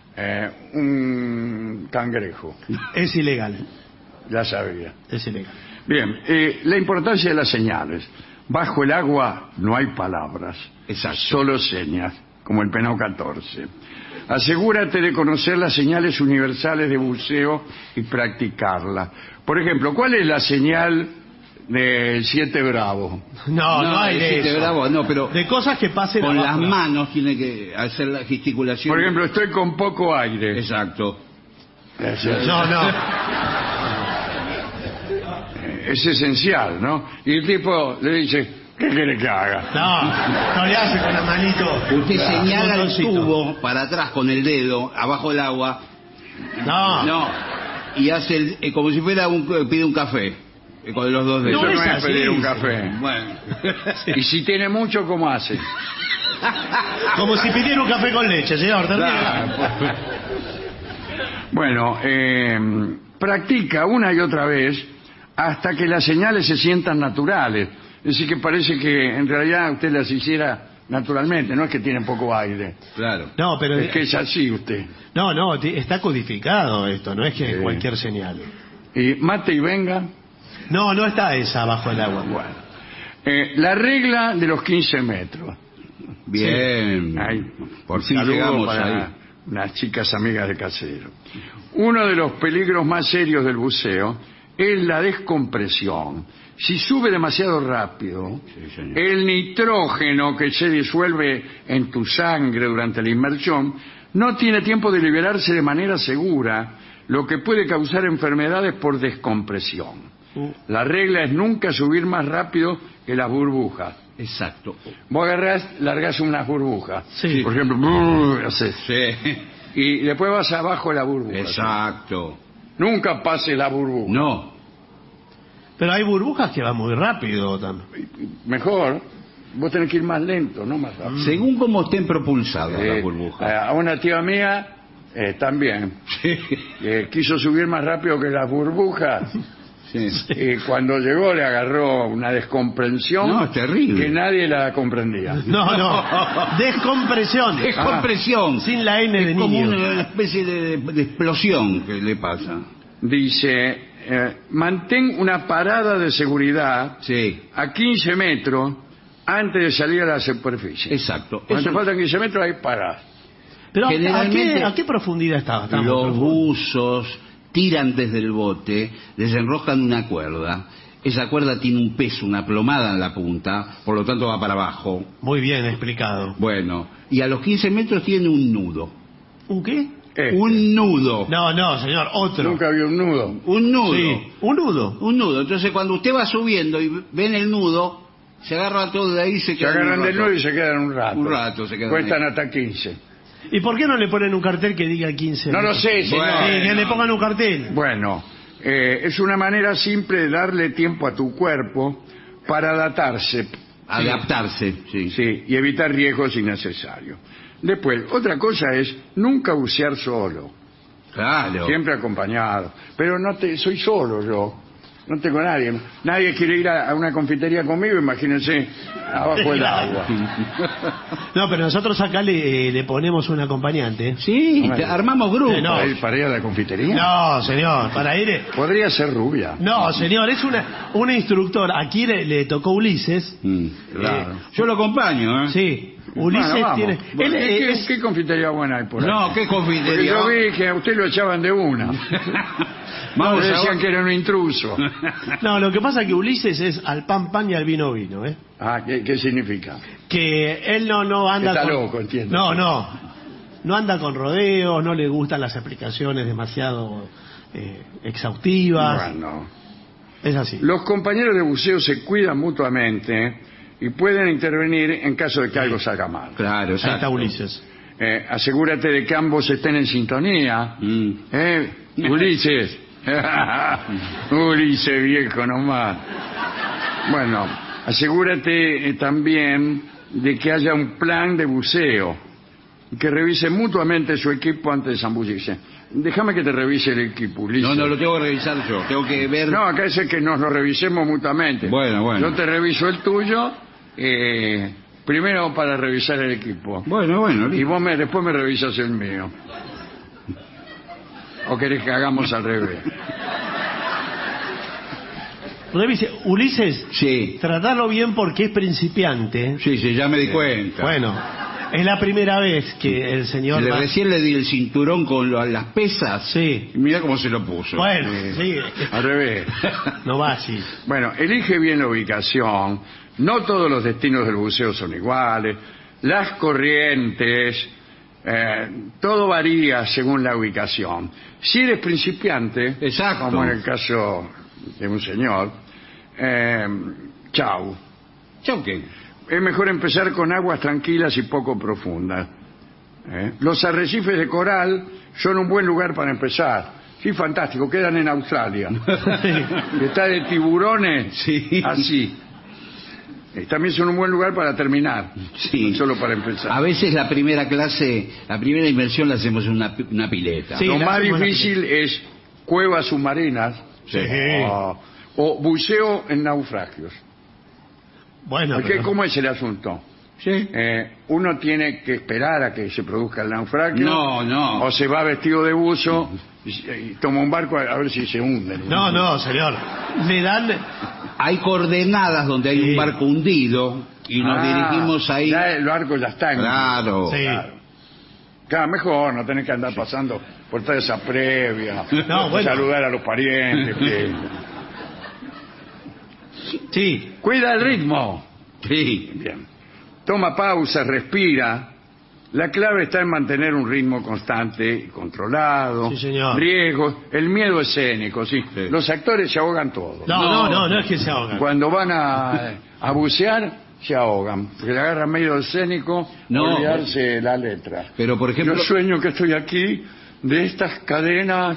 Un cangrejo. Es ilegal. Ya sabía. Es ilegal. Bien, la importancia de las señales. Bajo el agua no hay palabras, Exacto. solo señas, como el penao 14. Asegúrate de conocer las señales universales de buceo y practicarla. Por ejemplo, ¿cuál es la señal del 7 Bravo? No hay de decirte eso. bravo, no, pero De cosas que pasen con las abajo. manos tiene que hacer la gesticulación. Por ejemplo, estoy con poco aire. Exacto. No. Es esencial, ¿no? Y el tipo le dice, ¿qué quiere que haga? No le hace con la manito. Usted señala el Montoncito. tubo para atrás con el dedo, abajo del agua. No. No. Y hace como si fuera pide un café. Con los dos dedos. Eso no es así. pedir un café. Bueno. Y si tiene mucho, ¿cómo hace? Como si pidiera un café con leche, señor. termine. Bueno, practica una y otra vez hasta que las señales se sientan naturales. Es decir, que parece que en realidad usted las hiciera naturalmente, no es que tiene poco aire. Claro. No, pero... Es que es así usted. No, está codificado esto, no es que Sí. cualquier señal. Y mate y venga. No está esa bajo el agua. Bueno. La regla de los 15 metros. Bien. Ay, Por fin saludo llegamos para ahí. unas chicas amigas de Casero. Uno de los peligros más serios del buceo es la descompresión. Si sube demasiado rápido, Sí, señor. el nitrógeno que se disuelve en tu sangre durante la inmersión no tiene tiempo de liberarse de manera segura, lo que puede causar enfermedades por descompresión. La regla es nunca subir más rápido que las burbujas. Exacto. Vos agarrás, largás unas burbujas. Sí. Por ejemplo, haces. Sí. Y después vas abajo de la burbuja. Exacto. Nunca pases la burbuja. No. Pero hay burbujas que van muy rápido también. Mejor, vos tenés que ir más lento, no más rápido. Según cómo estén propulsadas Eh, las burbujas. A una tía mía también quiso subir más rápido que las burbujas. Sí. Y cuando llegó le agarró una descomprensión No, es terrible. que nadie la comprendía. No. Descompresión. Descompresión. Sin la N de Es como niño. una especie de explosión que le pasa. Dice, mantén una parada de seguridad Sí. a 15 metros antes de salir a la superficie. Exacto. Cuando te Eso- faltan 15 metros, ahí parás. Pero Generalmente, ¿a qué profundidad estaba? los buzos tiran desde el bote, desenroscan una cuerda. Esa cuerda tiene un peso, una plomada en la punta, por lo tanto va para abajo. Muy bien explicado. Bueno, y a los 15 metros tiene un nudo. ¿Un qué? Un nudo. No, señor, otro. Nunca había un nudo. Un nudo. Sí, un nudo. Un nudo. Entonces cuando usted va subiendo y ven el nudo, se agarra todo de ahí y se Se queda. agarran del nudo y se quedan un rato. Un rato se quedan Cuestan ahí. hasta 15. ¿Y por qué no le ponen un cartel que diga 15? No lo sé, señor. Bueno. Sí, que le pongan un cartel. Bueno, es una manera simple de darle tiempo a tu cuerpo para adaptarse. Adaptarse, sí. Sí, y evitar riesgos innecesarios. Después, otra cosa es nunca bucear solo, Claro. siempre acompañado. Pero soy solo yo, no tengo nadie. Nadie quiere ir a una confitería conmigo, imagínense, abajo del agua. No, pero nosotros acá le ponemos un acompañante. Sí, Bueno. armamos grupos. No. ¿Para ir a la confitería? No, señor, para ir... Podría ser rubia. No, señor, es una instructora. Aquí le tocó Ulises. Claro. Yo lo acompaño, ¿eh? Sí, Ulises Bueno, vamos. tiene... Bueno, él ¿qué confitería buena hay por ahí? No, qué Porque confitería. yo vi que a usted lo echaban de una. Vamos Le a decían que era un intruso. No, lo que pasa es que Ulises es al pan y al vino vino, ¿eh? Ah, ¿qué significa? Que él no anda Está con... loco, entiendo. No anda con rodeos, no le gustan las explicaciones demasiado exhaustivas. Bueno. Es así. Los compañeros de buceo se cuidan mutuamente y pueden intervenir en caso de que algo salga mal. Claro, Ahí exacto. está Ulises. Asegúrate de que ambos estén en sintonía. Ulises. Ulises, viejo nomás. Bueno, asegúrate también de que haya un plan de buceo y que revisen mutuamente su equipo antes de zambullirse. Déjame que te revise el equipo, Ulises. No, lo tengo que revisar yo. Tengo que ver. No, acá dice que nos lo revisemos mutuamente. Bueno. Yo te reviso el tuyo, primero para revisar el equipo. Bueno, Y vos después me revisas el mío. ¿O querés que hagamos al revés? Revise, Ulises, Sí. tratarlo bien porque es principiante. Sí, ya me di cuenta. Bueno, es la primera vez que el señor... Recién le di el cinturón con las pesas. Sí. Y mira cómo se lo puso. Bueno, sí. Al revés. No va así. Bueno, elige bien la ubicación. No todos los destinos del buceo son iguales. Las corrientes, todo varía según la ubicación. Si eres principiante, Exacto. como en el caso de un señor, chau. ¿Chau qué? Es mejor empezar con aguas tranquilas y poco profundas. Los arrecifes de coral son un buen lugar para empezar. Sí, fantástico, quedan en Australia. Está de tiburones, Sí. así. También son un buen lugar para terminar, Sí. no solo para empezar. A veces la primera inmersión la hacemos en una pileta. Sí. Lo la más hacemos en la difícil es cuevas submarinas Sí. o buceo en naufragios. Bueno, Porque, pero- ¿cómo es el asunto? Sí. Uno tiene que esperar a que se produzca el naufragio. No. O se va vestido de buzo y toma un barco a ver si se hunde. No, señor. Le dan... Hay coordenadas donde hay Sí. un barco hundido y nos dirigimos ahí. Ya el barco ya está. Claro. Sí. Claro, mejor, no tenés que andar pasando por toda esa previa. No, bueno. Saludar a los parientes. Sí. Cuida el ritmo. Sí. Bien. Toma pausa, respira. La clave está en mantener un ritmo constante y controlado. Sí, señor. Riesgos, el miedo escénico, sí. Sí. Los actores se ahogan todos. No es que se ahogan. Cuando van a bucear, se ahogan. Porque le agarran medio escénico, No. olvidarse la letra. Pero, por ejemplo... Yo sueño que estoy aquí, de estas cadenas,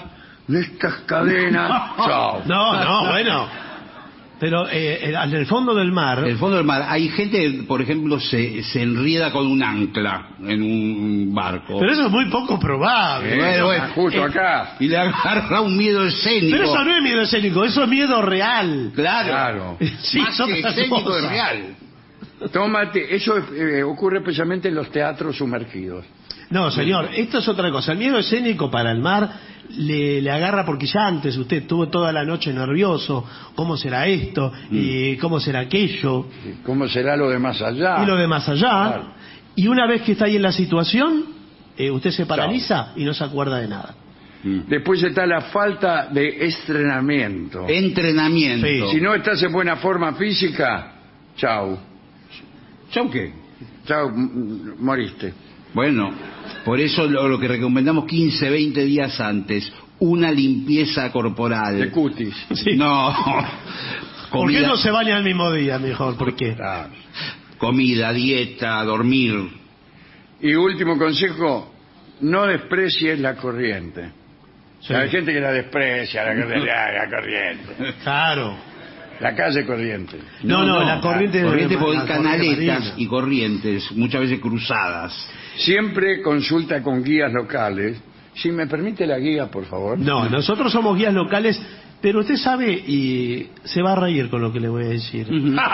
chao. No, bueno. Pero en el fondo del mar... En el fondo del mar, hay gente, por ejemplo, se enrieda con un ancla en un barco. Pero eso es muy poco probable. Bueno, Justo acá. Y le agarra un miedo escénico. Pero eso no es miedo escénico, eso es miedo real. Claro. Sí, Más son que otras escénico cosas. es real. Tómate, eso ocurre especialmente en los teatros sumergidos. No, señor, esto es otra cosa. El miedo escénico para el mar le agarra porque ya antes usted estuvo toda la noche nervioso. ¿Cómo será esto? ¿Y cómo será aquello? ¿Cómo será lo de más allá? Y lo de más allá. Claro. Y una vez que está ahí en la situación, usted se paraliza y no se acuerda de nada. Después está la falta de entrenamiento. Entrenamiento. Sí. Si no estás en buena forma física, chau. ¿Chau qué? Chau, moriste. Bueno, por eso lo que recomendamos 15, 20 días antes, una limpieza corporal. De cutis. Sí. No. ¿Por qué no se baña el mismo día, mejor? ¿Por qué? Ah. Comida, dieta, dormir. Y último consejo, no desprecies la corriente. Sí. Hay gente que la desprecia, la corriente. Claro. La calle Corriente. No, la corriente... Corriente porque la hay corriente canaletas marina. y corrientes, muchas veces cruzadas. Siempre consulta con guías locales. Si me permite la guía, por favor. No, nosotros somos guías locales, pero usted sabe y se va a reír con lo que le voy a decir.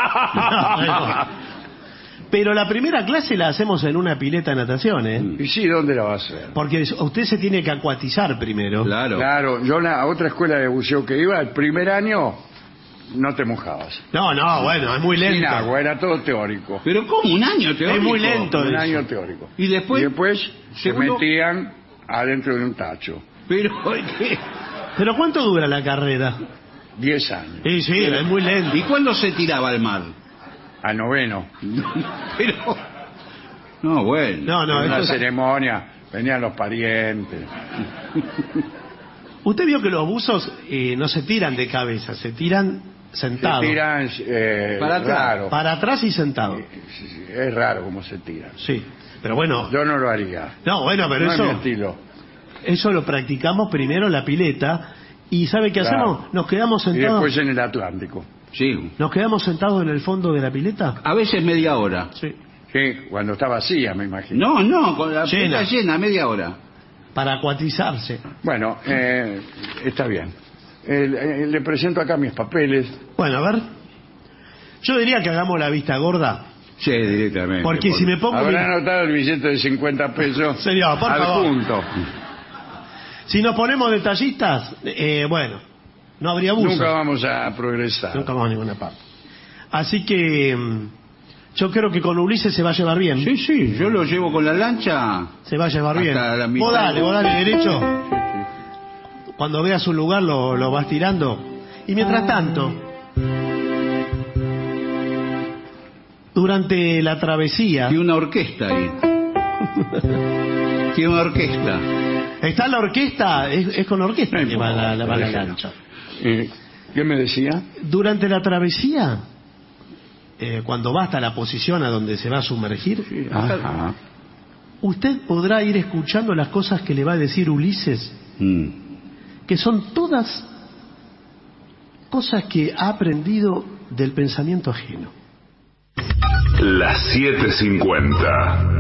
Pero la primera clase la hacemos en una pileta de natación, ¿eh? ¿Y sí, dónde la va a hacer? Porque usted se tiene que acuatizar primero. Claro. Claro, yo a otra escuela de buceo que iba, el primer año no te mojabas. No, bueno, es muy Sin lento. agua, era todo teórico. Pero ¿cómo? Un año teórico. Es muy lento. Un eso. año teórico. Y después, se segundo- metían adentro de un tacho. Pero ¿qué? ¿Pero cuánto dura la carrera? 10 años. Sí, es muy lento. ¿Y cuándo se tiraba al mar? A noveno. Pero no, bueno. No, en una esto es- ceremonia venían los parientes. Usted vio que los buzos no se tiran de cabeza, se tiran sentados. Se tiran Para atrás. raro. Para atrás y sentados. Es raro cómo se tiran. Sí. Pero bueno. Yo no lo haría. No, bueno, pero No es mi eso, estilo. eso lo practicamos primero en la pileta. ¿Y sabe qué Claro. hacemos? Nos quedamos Y sentados. después en el Atlántico. Sí. Nos quedamos sentados en el fondo de la pileta. A veces media hora. Sí. Sí, cuando está vacía, me imagino. No, con la Llena. pileta llena, media hora. Para acuatizarse. Bueno, está bien. Le presento acá mis papeles. Bueno, a ver. Yo diría que hagamos la vista gorda. Sí, directamente. Porque si me pongo... Habrá anotado el billete de 50 pesos Señor, por al favor. punto. Si nos ponemos detallistas, bueno, no habría abuso. Nunca vamos a progresar. Nunca vamos a ninguna parte. Así que yo creo que con Ulises se va a llevar bien. Sí, yo lo llevo con la lancha. Se va a llevar bien. Hasta la mitad. Vos dale derecho. Cuando veas un lugar lo vas tirando. Y mientras tanto, durante la travesía... Tiene una orquesta ahí. Tiene una orquesta. Está la orquesta, es con orquesta que va la lancha. ¿Qué me decía? Durante la travesía, cuando va hasta la posición a donde se va a sumergir, Ajá. usted podrá ir escuchando las cosas que le va a decir Ulises, que son todas cosas que ha aprendido del pensamiento ajeno. Las 7:50.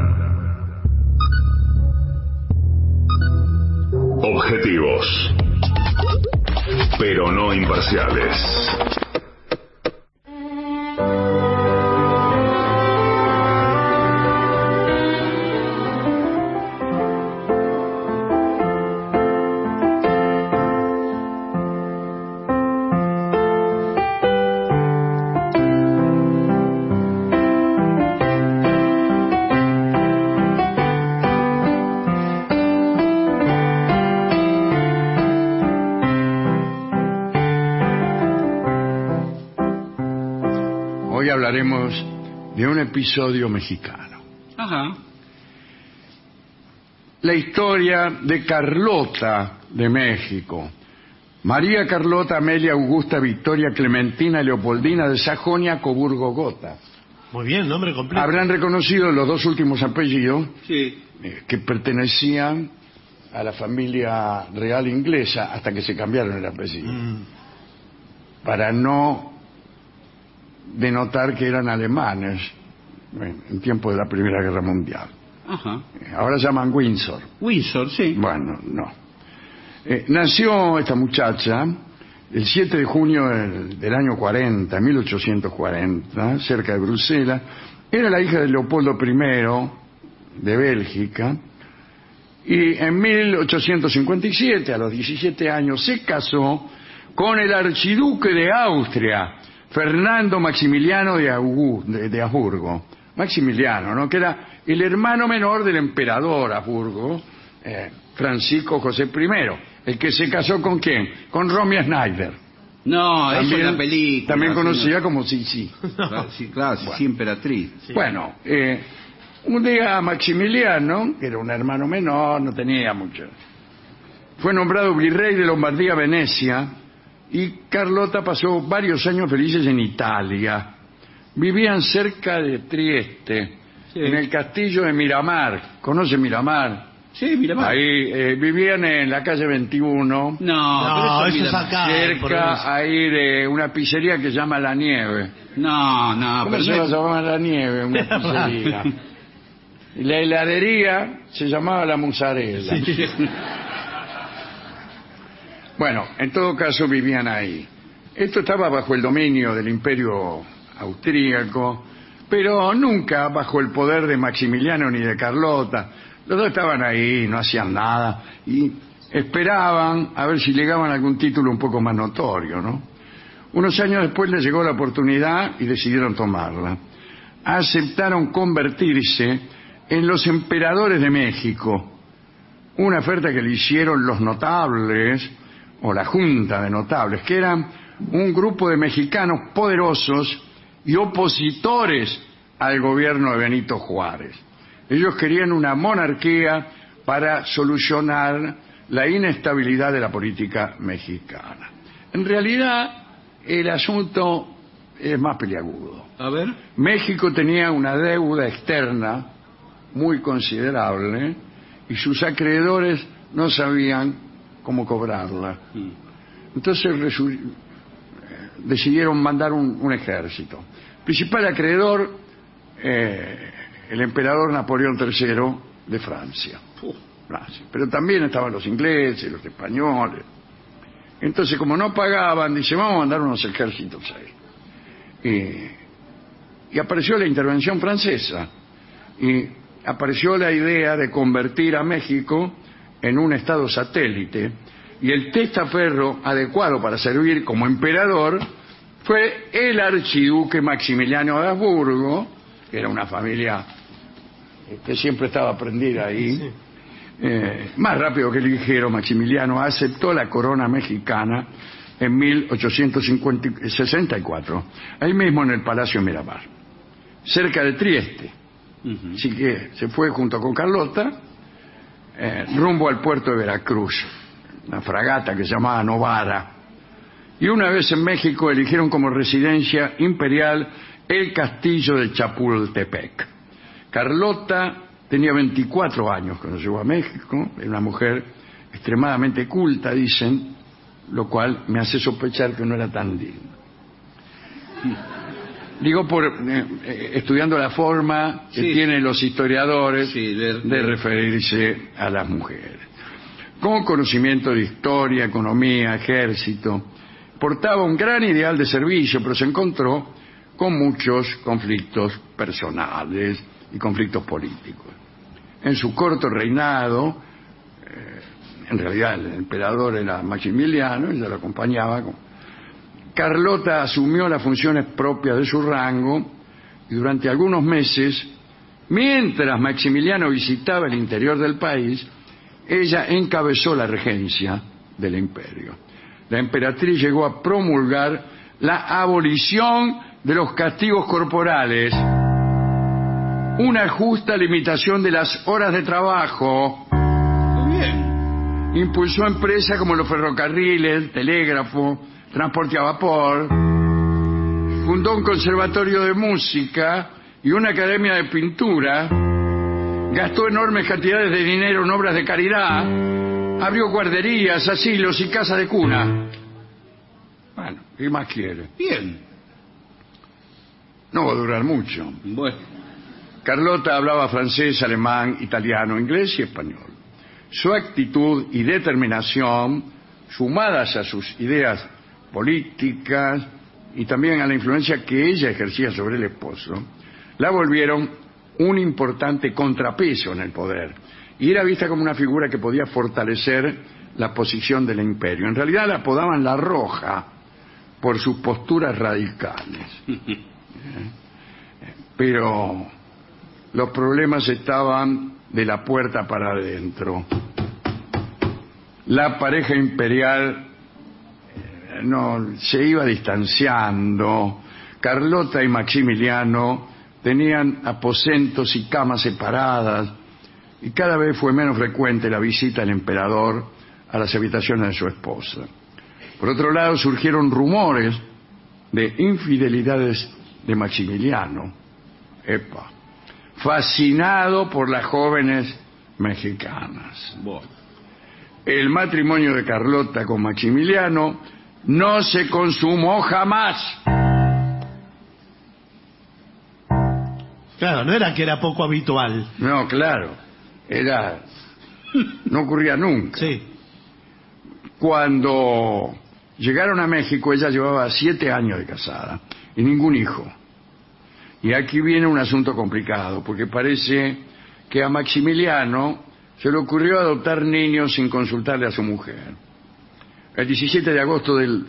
Objetivos, pero no imparciales. Hoy hablaremos de un episodio mexicano. Ajá. La historia de Carlota de México. María Carlota Amelia Augusta Victoria Clementina Leopoldina de Sajonia-Coburgo-Gotha. Muy bien, nombre completo. Habrán reconocido los dos últimos apellidos Sí. que pertenecían a la familia real inglesa hasta que se cambiaron el apellido. Para no denotar que eran alemanes en tiempo de la Primera Guerra Mundial. Ajá. Ahora se llaman Windsor. Windsor, sí. Bueno, no. Nació esta muchacha el 7 de junio del año 40, 1840, cerca de Bruselas. Era la hija de Leopoldo I de Bélgica. Y en 1857, a los 17 años, se casó con el archiduque de Austria, Fernando Maximiliano de Habsburgo. Maximiliano, ¿no? Que era el hermano menor del emperador Habsburgo, Francisco José I, el que se casó con ¿quién? Con Romy Schneider. No, eso es la película. También conocida como Sisi. Sí, claro, sí, emperatriz. Sí. Bueno, un día Maximiliano, que era un hermano menor, no tenía mucho, fue nombrado virrey de Lombardía-Venecia y Carlota pasó varios años felices en Italia. Vivían cerca de Trieste, sí, en el castillo de Miramar. ¿Conoce Miramar? Sí, Miramar. Ahí vivían en la calle 21. No, eso es acá. Cerca ahí de una pizzería que se llama La Nieve. No, ¿Cómo pero se va a llamar La Nieve? Una pizzería. Y la heladería se llamaba La Musarela. Sí. Bueno, en todo caso vivían ahí. Esto estaba bajo el dominio del Imperio austríaco, pero nunca bajo el poder de Maximiliano ni de Carlota. Los dos estaban ahí, no hacían nada y esperaban a ver si llegaban a algún título un poco más notorio, ¿no? Unos años después les llegó la oportunidad y decidieron tomarla. Aceptaron convertirse en los emperadores de México, una oferta que le hicieron los notables o la Junta de Notables, que eran un grupo de mexicanos poderosos y opositores al gobierno de Benito Juárez. Ellos querían una monarquía para solucionar la inestabilidad de la política mexicana. En realidad, el asunto es más peliagudo. A ver. México tenía una deuda externa muy considerable y sus acreedores no sabían cómo cobrarla. Entonces decidieron mandar un ejército. Principal acreedor, el emperador Napoleón III de Francia. Pero también estaban los ingleses, los españoles. Entonces, como no pagaban, dice, vamos a mandar unos ejércitos ahí. Y apareció la intervención francesa. Y apareció la idea de convertir a México en un estado satélite. Y el testaferro adecuado para servir como emperador fue el archiduque Maximiliano de Habsburgo, que era una familia que siempre estaba prendida ahí. Sí. Más rápido que ligero, Maximiliano aceptó la corona mexicana en 1864, ahí mismo en el Palacio Miramar, cerca de Trieste. Así que se fue junto con Carlota rumbo al puerto de Veracruz, una fragata que se llamaba Novara. Y una vez en México eligieron como residencia imperial el castillo de Chapultepec. Carlota tenía 24 años cuando llegó a México, era una mujer extremadamente culta, dicen, lo cual me hace sospechar que no era tan digna. Digo, estudiando la forma que tienen los historiadores de referirse a las mujeres. Con conocimiento de historia, economía, ejército, portaba un gran ideal de servicio, pero se encontró con muchos conflictos personales y conflictos políticos. En su corto reinado, en realidad el emperador era Maximiliano, ella lo acompañaba. Carlota asumió las funciones propias de su rango y durante algunos meses, mientras Maximiliano visitaba el interior del país, ella encabezó la regencia del imperio. La emperatriz llegó a promulgar la abolición de los castigos corporales, una justa limitación de las horas de trabajo. Muy bien. Impulsó empresas como los ferrocarriles, telégrafo, transporte a vapor. Fundó un conservatorio de música y una academia de pintura. Gastó enormes cantidades de dinero en obras de caridad. Abrió guarderías, asilos y casas de cuna. Bueno, ¿qué más quiere? Bien. No va a durar mucho. Bueno. Carlota hablaba francés, alemán, italiano, inglés y español. Su actitud y determinación, sumadas a sus ideas políticas y también a la influencia que ella ejercía sobre el esposo, la volvieron un importante contrapeso en el poder y era vista como una figura que podía fortalecer la posición del imperio. En realidad la apodaban la Roja por sus posturas radicales. Pero los problemas estaban de la puerta para adentro. La pareja imperial no se iba distanciando. Carlota y Maximiliano tenían aposentos y camas separadas, y cada vez fue menos frecuente la visita del emperador a las habitaciones de su esposa. Por otro lado, surgieron rumores de infidelidades de Maximiliano, fascinado por las jóvenes mexicanas. Bueno. El matrimonio de Carlota con Maximiliano no se consumó jamás. Claro, no era que era poco habitual. No, claro, no ocurría nunca. Sí. Cuando llegaron a México, ella llevaba 7 años de casada y ningún hijo. Y aquí viene un asunto complicado, porque parece que a Maximiliano se le ocurrió adoptar niños sin consultarle a su mujer. El 17 de agosto del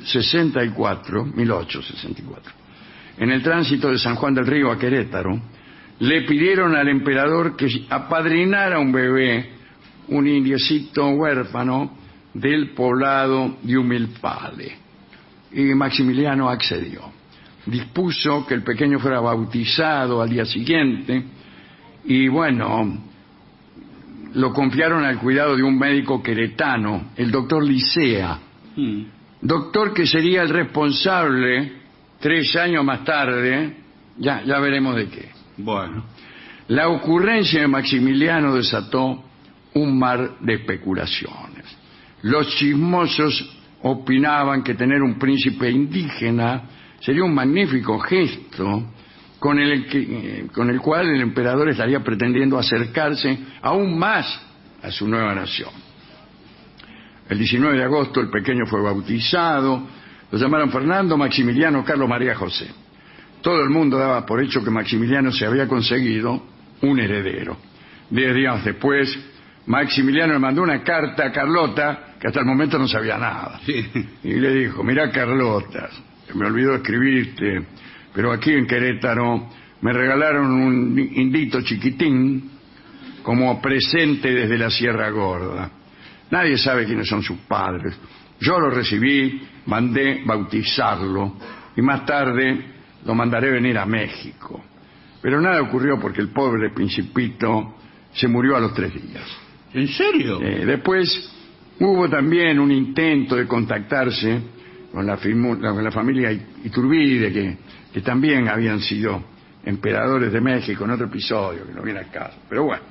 1864, en el tránsito de San Juan del Río a Querétaro, le pidieron al emperador que apadrinara un bebé, un indiecito huérfano del poblado de Humilpale. Y Maximiliano accedió. Dispuso que el pequeño fuera bautizado al día siguiente y bueno, lo confiaron al cuidado de un médico queretano, el doctor Licea, doctor que sería el responsable 3 años más tarde, ya veremos de qué. Bueno. La ocurrencia de Maximiliano desató un mar de especulaciones. Los chismosos opinaban que tener un príncipe indígena sería un magnífico gesto con el cual el emperador estaría pretendiendo acercarse aún más a su nueva nación. El 19 de agosto el pequeño fue bautizado, lo llamaron Fernando, Maximiliano, Carlos, María, José. Todo el mundo daba por hecho que Maximiliano se había conseguido un heredero. 10 días después, Maximiliano le mandó una carta a Carlota, que hasta el momento no sabía nada. Sí. Y le dijo: mirá, Carlota, me olvidó escribirte, pero aquí en Querétaro me regalaron un indito chiquitín como presente desde la Sierra Gorda. Nadie sabe quiénes son sus padres. Yo lo recibí, mandé bautizarlo y más tarde lo mandaré venir a México. Pero nada ocurrió porque el pobre principito se murió a los 3 días. ¿En serio? Después hubo también un intento de contactarse con la familia Iturbide, que también habían sido emperadores de México en otro episodio, que no viene al caso. Pero bueno,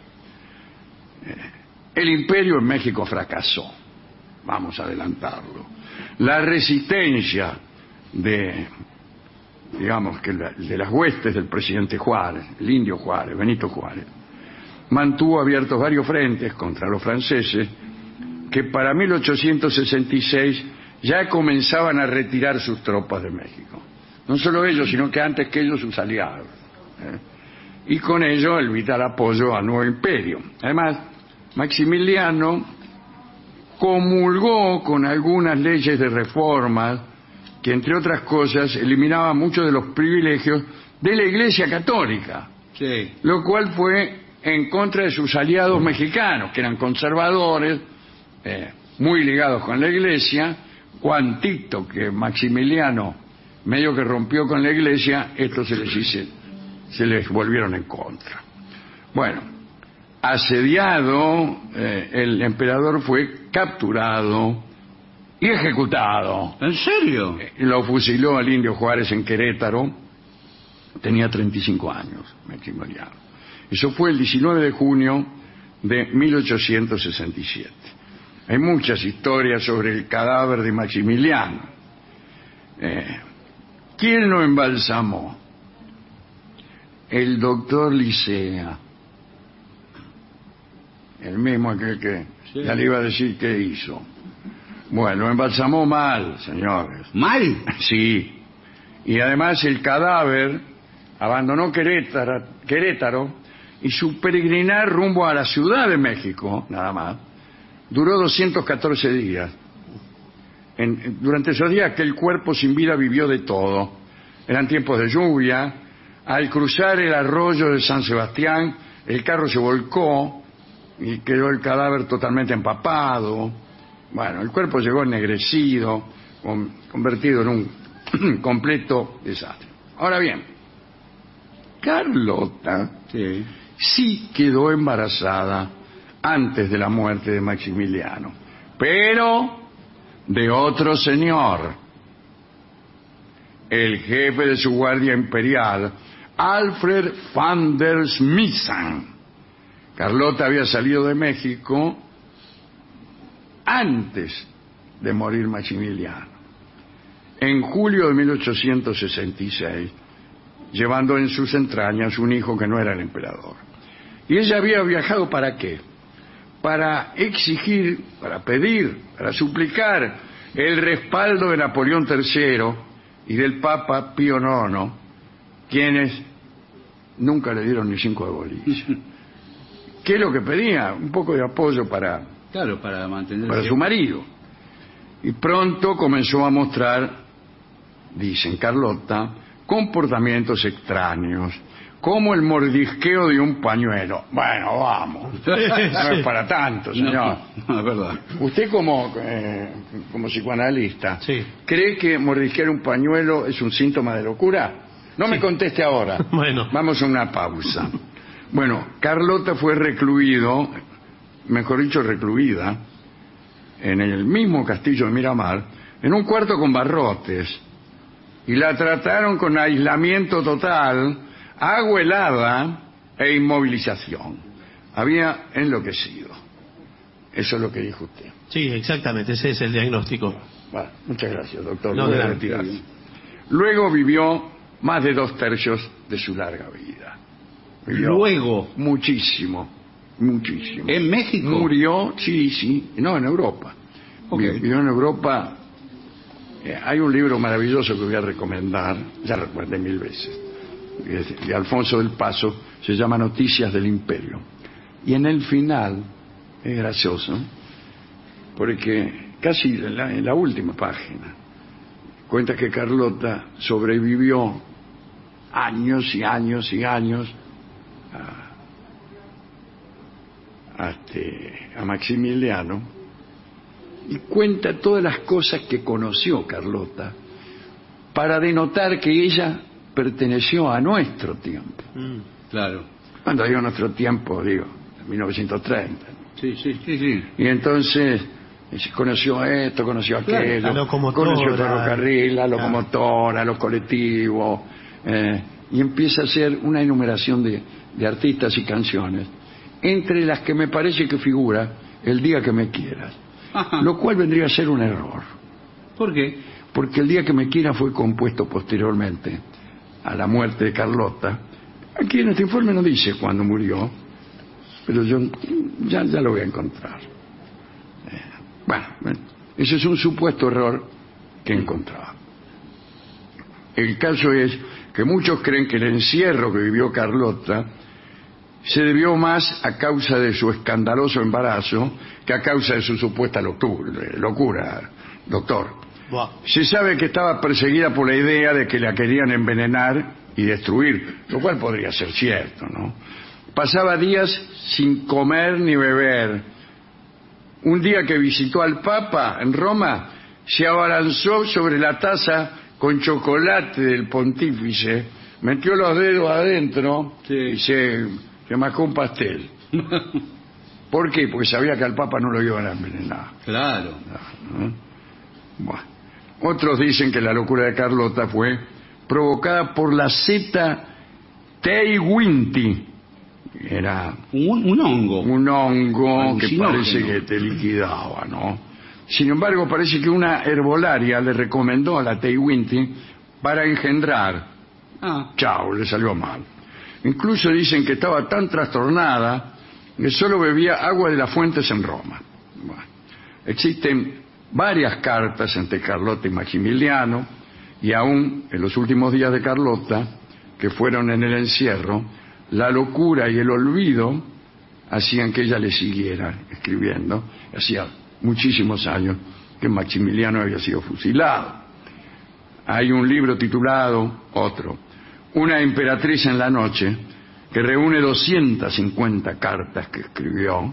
el imperio en México fracasó. Vamos a adelantarlo. La resistencia de las huestes del presidente Juárez, el indio Juárez, Benito Juárez, mantuvo abiertos varios frentes contra los franceses que para 1866 ya comenzaban a retirar sus tropas de México. No solo ellos, sino que antes que ellos sus aliados. Y con ello el vital apoyo al nuevo imperio. Además, Maximiliano comulgó con algunas leyes de reformas que, entre otras cosas, eliminaban muchos de los privilegios de la Iglesia Católica. Sí. Lo cual fue en contra de sus aliados mexicanos, que eran conservadores, muy ligados con la Iglesia. Cuantito que Maximiliano medio que rompió con la Iglesia, esto se les volvieron en contra. Bueno, asediado, el emperador fue capturado y ejecutado. ¿En serio? Lo fusiló al indio Juárez en Querétaro. Tenía 35 años, Maximiliano. Eso fue el 19 de junio de 1867. Hay muchas historias sobre el cadáver de Maximiliano. ¿Quién lo embalsamó? El doctor Licea. El mismo aquel que ya le iba a decir qué hizo. Bueno, lo embalsamó mal, señores. ¿Mal? Sí. Y además el cadáver abandonó Querétaro y su peregrinar rumbo a la Ciudad de México, nada más, duró 214 días. Durante esos días aquel cuerpo sin vida vivió de todo. Eran tiempos de lluvia, Al cruzar el arroyo de San Sebastián, el carro se volcó y quedó el cadáver totalmente empapado. Bueno, el cuerpo llegó ennegrecido, convertido en un completo desastre. Ahora bien, Carlota sí quedó embarazada antes de la muerte de Maximiliano, pero de otro señor, el jefe de su guardia imperial, Alfred van der Smissen. Carlota había salido de México antes de morir Maximiliano, en julio de 1866, llevando en sus entrañas un hijo que no era el emperador. Y ella había viajado ¿para qué? Para exigir, para pedir, para suplicar el respaldo de Napoleón III y del Papa Pío IX, quienes nunca le dieron ni 5 de bolilla. ¿Qué es lo que pedía? Un poco de apoyo para mantener su marido. Y pronto comenzó a mostrar, dicen Carlota, comportamientos extraños, como el mordisqueo de un pañuelo. Bueno, vamos, no es para tanto, señor. No, es verdad. Usted como psicoanalista, ¿cree que mordisquear un pañuelo es un síntoma de locura? No me conteste ahora. Bueno. Vamos a una pausa. Bueno, Carlota fue recluida, en el mismo castillo de Miramar, en un cuarto con barrotes, y la trataron con aislamiento total, agua helada e inmovilización. Había enloquecido. Eso es lo que dijo usted. Sí, exactamente, ese es el diagnóstico. Bueno, muchas gracias, doctor. No, Voy a de retirarse. Luego vivió más de 2/3 de su larga vida. Luego. Muchísimo. ¿En México? Murió, sí, no, en Europa. Okay. Vivió en Europa. Hay un libro maravilloso que voy a recomendar, ya lo recomendé 1000 veces, de Alfonso del Paso, se llama Noticias del Imperio. Y en el final, es gracioso, porque casi en la última página, cuenta que Carlota sobrevivió años y años y años a Maximiliano, y cuenta todas las cosas que conoció Carlota para denotar que ella perteneció a nuestro tiempo. Claro. Cuando digo nuestro tiempo, digo, 1930. Sí. Y entonces conoció esto, conoció aquello, la locomotora, conoció el ferrocarril, la locomotora, los colectivos, y empieza a hacer una enumeración de artistas y canciones, entre las que me parece que figura El día que me quieras. Ajá. Lo cual vendría a ser un error. ¿Por qué? Porque El día que me quiera fue compuesto posteriormente a la muerte de Carlota. Aquí en este informe no dice cuándo murió, pero yo ya lo voy a encontrar. Bueno, ese es un supuesto error que encontraba. El caso es que muchos creen que el encierro que vivió Carlota se debió más a causa de su escandaloso embarazo que a causa de su supuesta locura, doctor. Wow. Se sabe que estaba perseguida por la idea de que la querían envenenar y destruir, lo cual podría ser cierto, ¿no? Pasaba días sin comer ni beber. Un día que visitó al Papa en Roma, se abalanzó sobre la taza con chocolate del pontífice, metió los dedos adentro y se mascó un pastel. ¿Por qué? Porque sabía que al Papa no lo iban a envenenar. Claro. ¿No? Bueno. Otros dicen que la locura de Carlota fue provocada por la seta Teiguinti. Era un hongo. Un hongo que parece que te liquidaba, ¿no? Sin embargo, parece que una herbolaria le recomendó a la Teiguinti para engendrar. Chao, le salió mal. Incluso dicen que estaba tan trastornada que solo bebía agua de las fuentes en Roma. Bueno, existen varias cartas entre Carlota y Maximiliano, y aún en los últimos días de Carlota, que fueron en el encierro, la locura y el olvido hacían que ella le siguiera escribiendo. Hacía muchísimos años que Maximiliano había sido fusilado. Hay un libro titulado, una emperatriz en la noche, que reúne 250 cartas que escribió,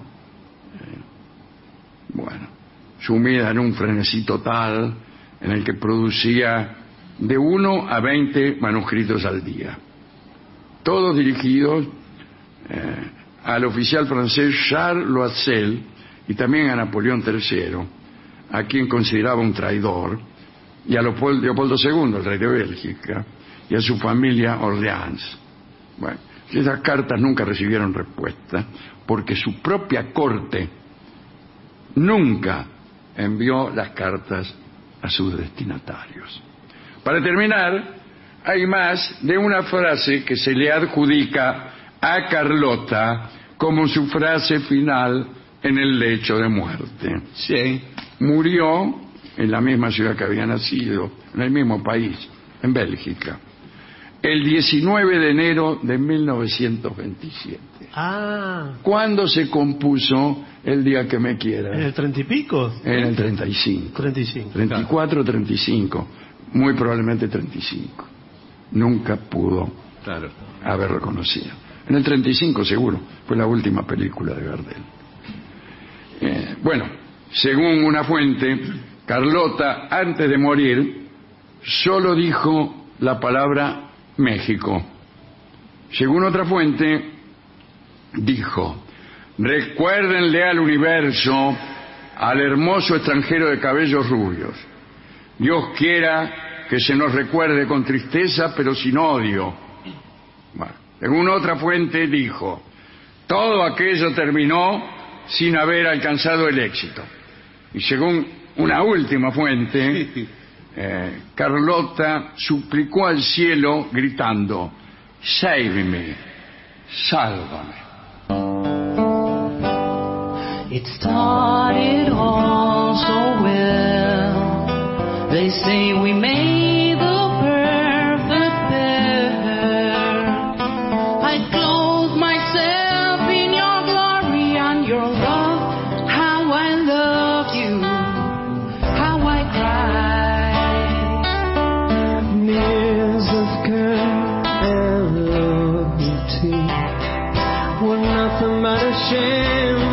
sumida en un frenesí total en el que producía de 1 a 20 manuscritos al día, todos dirigidos al oficial francés Charles Loisel y también a Napoleón III, a quien consideraba un traidor, y a Leopoldo II, el rey de Bélgica, y a su familia Orleans. Bueno, esas cartas nunca recibieron respuesta porque su propia corte nunca envió las cartas a sus destinatarios. Para terminar, hay más de una frase que se le adjudica a Carlota como su frase final en el lecho de muerte. Sí. Murió en la misma ciudad que había nacido, en el mismo país, en Bélgica, el 19 de enero de 1927. ¿Cuándo se compuso El día que me quiera? ¿En el 30 y pico? En el 35. 34, 35. Muy probablemente 35. Nunca pudo haber reconocido. En el 35 seguro, fue la última película de Gardel. Según una fuente, Carlota, antes de morir, solo dijo la palabra México. Según otra fuente, dijo: recuérdenle al universo, al hermoso extranjero de cabellos rubios. Dios quiera que se nos recuerde con tristeza, pero sin odio. Según otra fuente, dijo: todo aquello terminó sin haber alcanzado el éxito. Y según una última fuente, Carlota suplicó al cielo gritando: save me, sálvame. It started all so well. They say we made the perfect pair. I clothed myself in your glory and your love. How I love you, how I cry. Years of care and loyalty were nothing but a shame.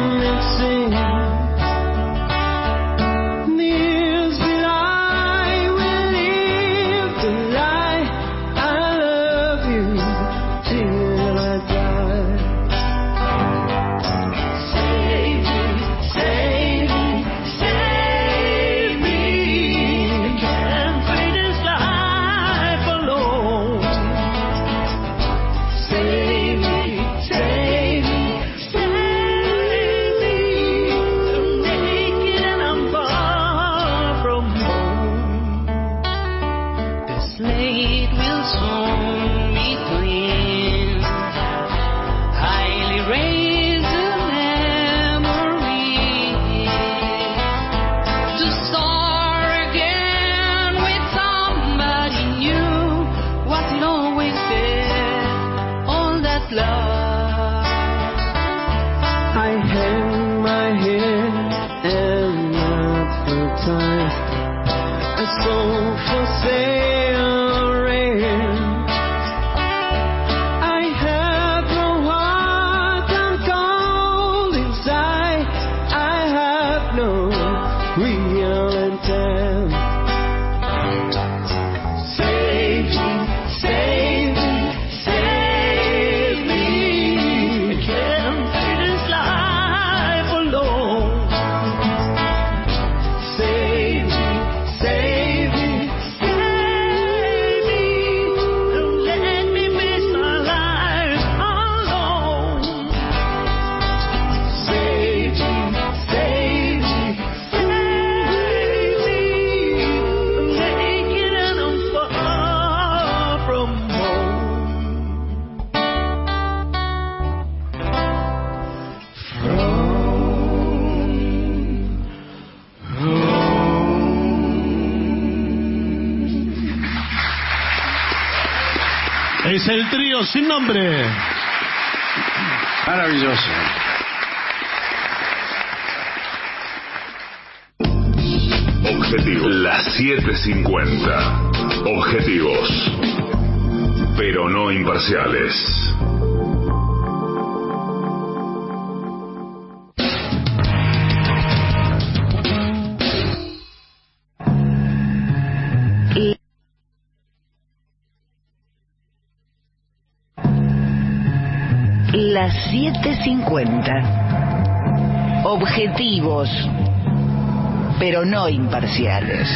Es el trío sin nombre. Maravilloso. Objetivo. Las 7:50. Objetivos. pero no imparciales. Las 7:50. Objetivos, pero no imparciales.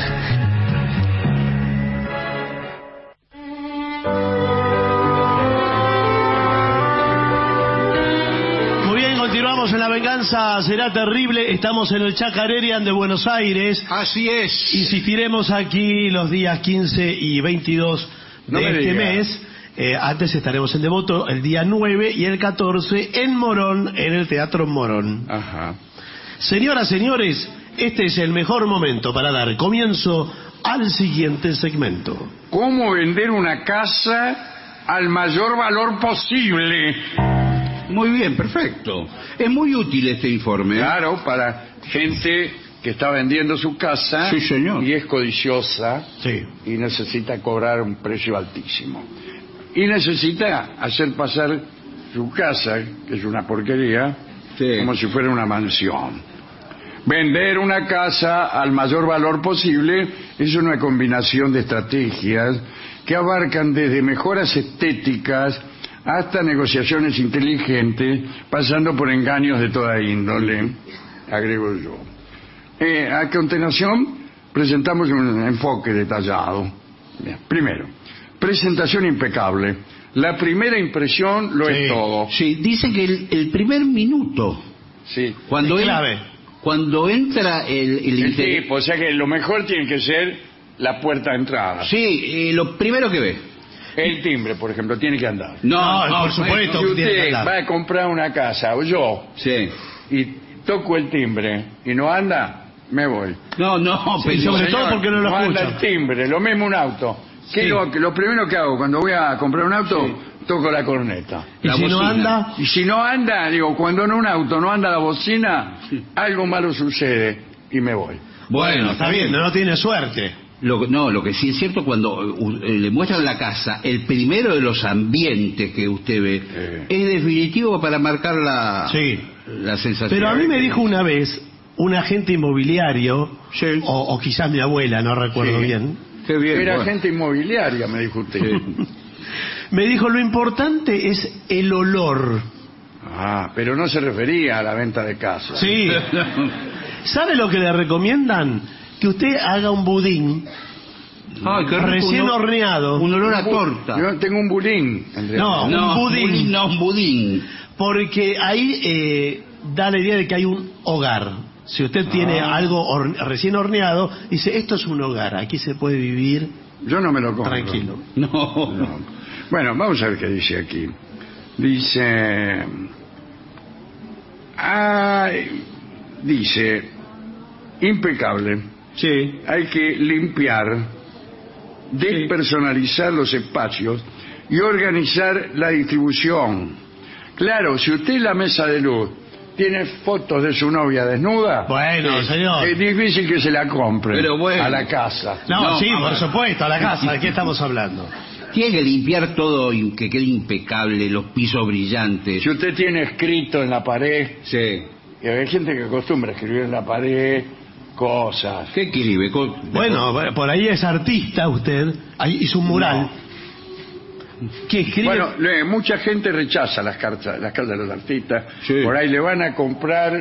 Muy bien, continuamos en La Venganza Será Terrible. Estamos en el Chacarerian de Buenos Aires. Así es. Insistiremos aquí los días 15 y 22 No de me este diga. mes. Antes estaremos en Devoto el día 9 y el 14 en Morón, en el Teatro Morón. Ajá. Señoras, señores, este es el mejor momento para dar comienzo al siguiente segmento. ¿Cómo vender una casa al mayor valor posible? Muy bien, perfecto. Es muy útil este informe. Claro, para gente que está vendiendo su casa Sí, señor. y es codiciosa Sí. y necesita cobrar un precio altísimo. Y necesita hacer pasar su casa, que es una porquería, Sí. como si fuera una mansión. Vender una casa al mayor valor posible es una combinación de estrategias que abarcan desde mejoras estéticas hasta negociaciones inteligentes, pasando por engaños de toda índole, agrego yo. A continuación, presentamos un enfoque detallado. Bien, primero, presentación impecable. La primera impresión lo Sí. es todo. Sí, dicen que el primer minuto, Sí. cuando, Es clave. cuando entra el El inter- tipo, o sea que lo mejor tiene que ser la puerta de entrada. Sí, lo primero que ve. El timbre, por ejemplo, tiene que andar. No, por supuesto. Si que tiene que usted andar. va a comprar una casa, o yo, Sí. y toco el timbre y no anda, me voy. No, Sí, sobre todo porque no lo anda escucha. el timbre, lo mismo un auto. ¿Qué Sí. lo primero que hago cuando voy a comprar un auto? Toco la corneta. Y La si no bocina. anda, Y si no anda, digo, cuando en un auto no anda la bocina, algo malo sucede y me voy. Bueno, está bien, no tiene suerte. Lo que sí es cierto, cuando le muestran la casa, el primero de los ambientes que usted ve es definitivo para marcar Sí. la sensación. Pero a mí me dijo una vez un agente inmobiliario, Sí. o quizás mi abuela, no recuerdo Sí. bien, Qué bien. Era bueno. agente inmobiliaria, me dijo usted. me dijo lo importante es el olor. Ah, pero no se refería a la venta de casa. Sí. ¿Sabe lo que le recomiendan? Que usted haga un budín Ay, qué rico, recién horneado. Un olor a torta. Yo tengo un bulín. en realidad. No, un budín. No, un budín. Porque ahí da la idea de que hay un hogar. Si usted tiene algo recién horneado, dice, esto es un hogar, aquí se puede vivir Yo no me lo compro. tranquilo. No. No. Bueno, vamos a ver qué dice aquí. Dice... dice, impecable. Sí. Hay que limpiar, despersonalizar los espacios y organizar la distribución. Claro, si usted en la mesa de luz tiene fotos de su novia desnuda, Bueno, señor. es difícil que se la compre Pero bueno. a la casa. No, sí, a por ver. supuesto, a la casa, ¿de qué estamos hablando? Tiene que limpiar todo y que quede impecable, los pisos brillantes. Si usted tiene escrito en la pared, Sí. y hay gente que acostumbra a escribir en la pared cosas. ¿Qué escribe? Bueno, por ahí es artista usted, ahí hizo un mural. Que escribe... Bueno, mucha gente rechaza las cartas de los artistas. Sí. Por ahí le van a comprar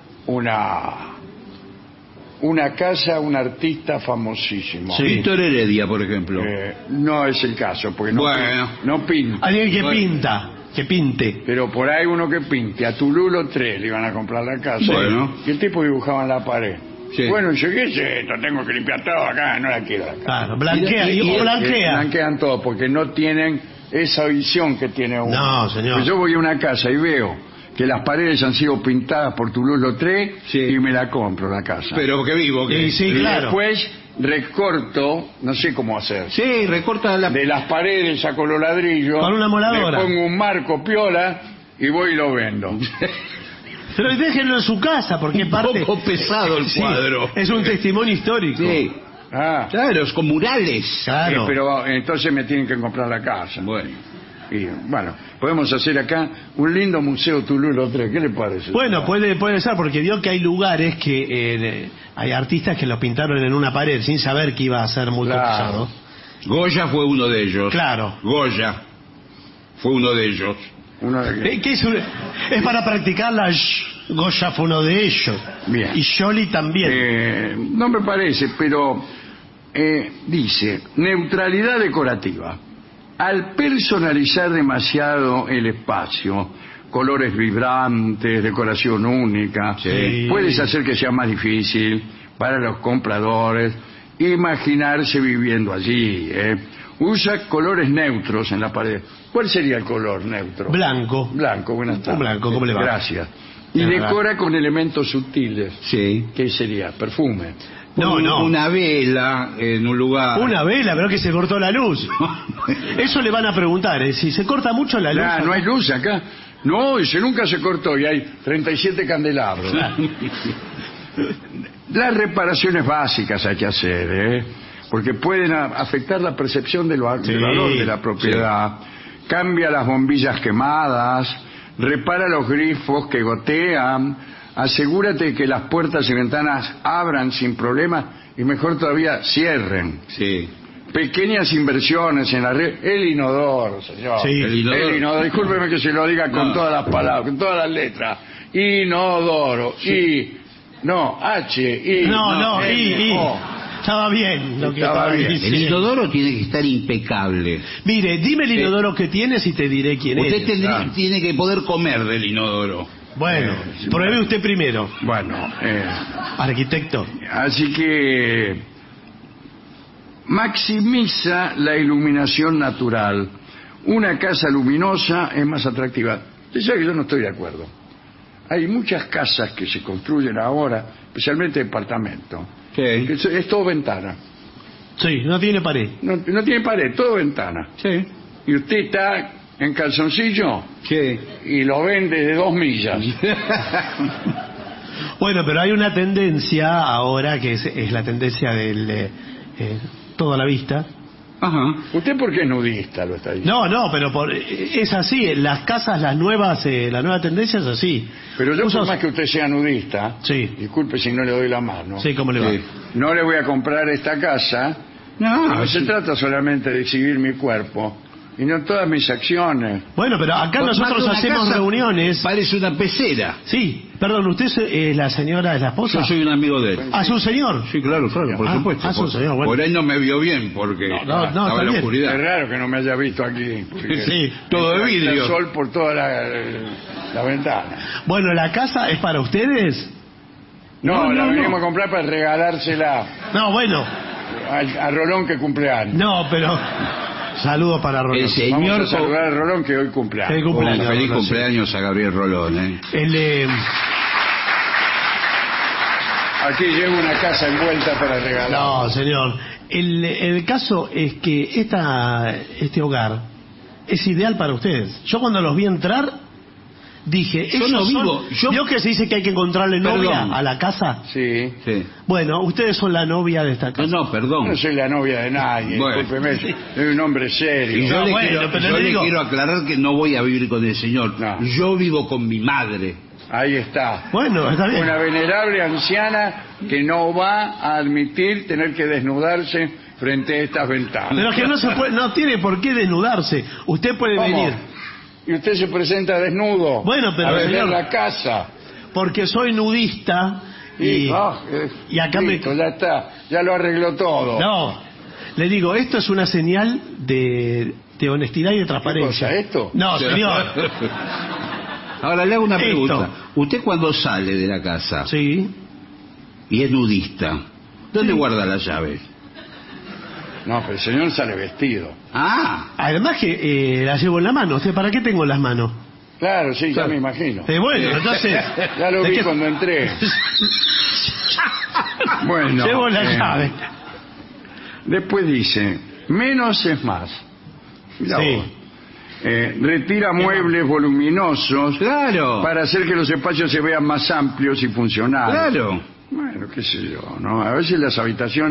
una casa a un artista famosísimo. Sí. Víctor Heredia, por ejemplo. No es el caso, porque no, Bueno. no pinta. Alguien que Bueno. pinta, que pinte. Pero por ahí uno que pinte. A Toulouse-Lautrec le iban a comprar la casa. Bueno. Y el tipo dibujaba en la pared. Sí. Bueno, y yo, ¿qué es esto? Tengo que limpiar todo acá. No la quiero la casa. Claro, blanquea, Y- o blanquea. Blanquean todo porque no tienen esa visión que tiene uno. No, señor. Pues yo voy a una casa y veo que las paredes han sido pintadas por Toulouse-Lautrec Sí. y me la compro la casa. Pero que vivo, que Sí, y claro. después recorto, no sé cómo hacer. Sí, recorta la... De las paredes saco los ladrillos, Con una moladora. le pongo un marco piola y voy y lo vendo. Pero déjenlo en su casa, porque es parte... poco pesado el Sí, cuadro. es un testimonio histórico. Sí. Ah, Claro, es con murales. Claro. pero entonces me tienen que comprar la casa. Bueno. Y bueno, podemos hacer acá un lindo museo Toulouse-Lautrec. ¿Qué le parece? Bueno, puede ser, porque vio que hay lugares que hay artistas que los pintaron en una pared sin saber que iba a ser muy Claro. cotizado. Goya fue uno de ellos. Claro. Goya fue uno de ellos. Uno de... ¿Qué es para practicar la Goya fue uno de ellos. Bien. Y Jolie también. No me parece, pero dice, neutralidad decorativa. Al personalizar demasiado el espacio, colores vibrantes, decoración única, Sí. puedes hacer que sea más difícil para los compradores imaginarse viviendo allí. Usa colores neutros en la pared. ¿Cuál sería el color neutro? Blanco. Blanco, buenas tardes. Blanco, ¿cómo le va? Gracias. Y De verdad. decora con elementos sutiles. Sí. ¿Qué sería? Perfume. No, no. Una vela en un lugar. Una vela, pero que se cortó la luz. Eso le van a preguntar, si se corta mucho la luz. Ah, no hay luz acá. No, ese nunca se cortó y hay 37 candelabros. Las reparaciones básicas hay que hacer, porque pueden afectar la percepción del valor de la propiedad. Cambia las bombillas quemadas, repara los grifos que gotean, asegúrate que las puertas y ventanas abran sin problemas y mejor todavía cierren. Sí. Pequeñas inversiones en la red. El inodoro, señor. Sí. El inodoro. Discúlpeme que se lo diga con No. todas las palabras, con todas las letras. Inodoro. No, H, No, N, O. Estaba bien lo que Estaba estaba bien. El diciendo. inodoro tiene que estar impecable. Mire, dime el inodoro que tienes y te diré quién Usted es. tiene que poder comer del inodoro. Bueno, pruebe usted primero, Bueno, arquitecto. así que maximiza la iluminación natural. Una casa luminosa es más atractiva. Usted sabe que yo no estoy de acuerdo. Hay muchas casas que se construyen ahora, especialmente departamentos, que es todo ventana. Sí, no tiene pared. No tiene pared, todo ventana. Sí. Y usted está en calzoncillo Sí. y lo vende de 2 millas. Bueno, pero hay una tendencia ahora que es la tendencia del toda la vista. Ajá. ¿Usted por qué es nudista lo está diciendo? No, pero es así. Las casas, las nuevas, la nueva tendencia es así. Pero yo, Usos- por más que usted sea nudista, Sí. disculpe si no le doy la mano, Sí, ¿cómo le va? Sí. no le voy a comprar esta casa. No se sí. trata solamente de exhibir mi cuerpo, y no todas mis acciones. Bueno, pero acá Más nosotros que una hacemos casa, reuniones. Parece una pecera. Sí, perdón, ¿usted es la señora, es la esposa? Yo soy un amigo de él. ¿A su señor? Sí, claro, por Ah, supuesto. sí, señor, bueno. Por ahí no me vio bien porque no, estaba está en la bien. Es oscuridad. raro que no me haya visto aquí. Porque Sí, todo de entra vidrio. el sol por toda la ventana. Bueno, ¿la casa es para ustedes? No, No, la no, venimos no. a comprar para regalársela No, bueno, a Rolón que cumple años. no, pero... Saludos para Rolón. El señor Vamos a saludar a Rolón que hoy cumple Feliz años. cumpleaños. Feliz Rolón, cumpleaños a Gabriel Rolón, Aquí llevo una casa envuelta para regalar. No, señor. El caso es que este hogar es ideal para ustedes. Yo cuando los vi entrar, dije... Yo no ellos vivo, son- ¿Vio que se dice que hay que encontrarle novia Perdón. a la casa? Sí. Sí. Bueno, ustedes son la novia de esta casa. No, Yo perdón. no soy la novia de nadie, Bueno. discúlpeme, soy un hombre serio. Y yo, No, le, bueno, quiero, pero yo le le digo- quiero aclarar que no voy a vivir con el señor. No. Yo vivo con mi madre. Ahí está. Bueno, está bien. Una venerable anciana que no va a admitir tener que desnudarse frente a estas ventanas. Pero es que no tiene por qué desnudarse. Usted puede ¿Cómo? venir. Y usted se presenta desnudo. Bueno, pero, a vender señor, la casa. Porque soy nudista y acá listo, ya está, ya lo arregló todo. No, le digo, esto es una señal de honestidad y de transparencia. cosa, esto? No, señor. Ahora le hago una Esto. pregunta. Usted cuando sale de la casa Sí. y es nudista, ¿dónde Sí. guarda las llaves? No, pero el señor sale vestido. Ah, Además que la llevo en la mano. ¿Usted para qué tengo en las manos? Claro, sí, ya me imagino. Bueno, entonces... Ya lo ¿de vi qué- cuando entré. Bueno, Llevo la llave. después dice, menos es más. Mirá Sí. vos. Retira muebles voluminosos claro. para hacer que los espacios se vean más amplios y funcionales. Claro. Bueno, qué sé yo, ¿no? A veces las habitaciones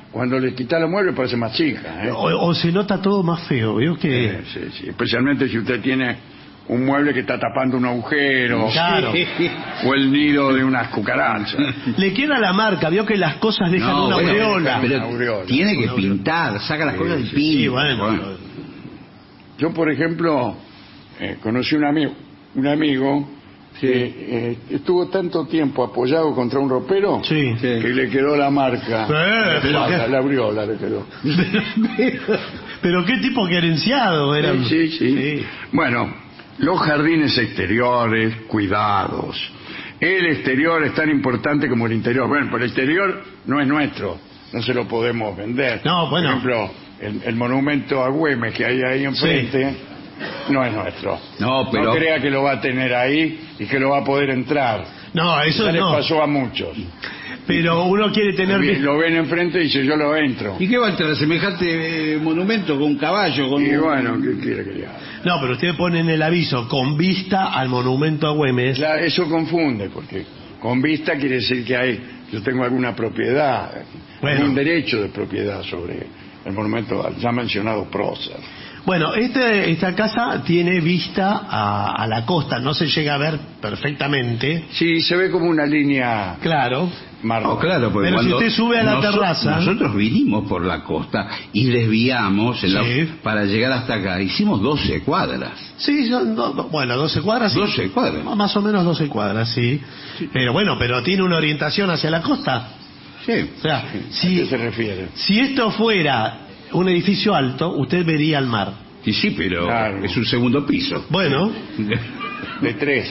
cuando le quitas los muebles parece más chica. O se nota todo más feo, ¿vio? Que... Sí. Especialmente si usted tiene un mueble que está tapando un agujero. Claro. O el nido de unas cucarachas. Le queda la marca, vio que las cosas dejan una aureola. Pero Una aureola. tiene que pintar, saca las cosas del pin. Sí, bueno. Yo, por ejemplo, conocí un amigo que estuvo tanto tiempo apoyado contra un ropero Sí. que le quedó la marca. Pero La aureola le quedó. Pero qué tipo querenciado era. Sí. Bueno, los jardines exteriores, cuidados. El exterior es tan importante como el interior. Bueno, pero el exterior no es nuestro, no se lo podemos vender. No, bueno. Por ejemplo, el monumento a Güemes que hay ahí enfrente no es nuestro. No, pero... No crea que lo va a tener ahí y que lo va a poder entrar. No, eso Ya le no. pasó a muchos. Pero uno quiere tener... Lo ven enfrente y dice, yo lo entro. ¿Y qué va a entrar? ¿Semejante monumento con un caballo? Con Y un- bueno, ¿qué quiere que le haga? No, pero usted pone en el aviso con vista al monumento a Güemes. Eso confunde, porque con vista quiere decir que yo tengo alguna propiedad, Bueno. algún derecho de propiedad sobre el monumento al ya mencionado Prócer. Bueno, esta casa tiene vista a la costa, no se llega a ver perfectamente. Sí, se ve como una línea Claro. marrón. No, claro, porque Pero si cuando usted sube a la terraza... Nosotros vinimos por la costa y desviamos Sí. para llegar hasta acá. Hicimos 12 cuadras. Sí, son 12 cuadras. Sí. 12 cuadras. Más o menos 12 cuadras, sí. Pero bueno, pero tiene una orientación hacia la costa. Sí. O sea, ¿A qué se refiere? si esto fuera un edificio alto, usted vería el mar. Y sí, pero Claro. es un segundo piso. Bueno, De 3.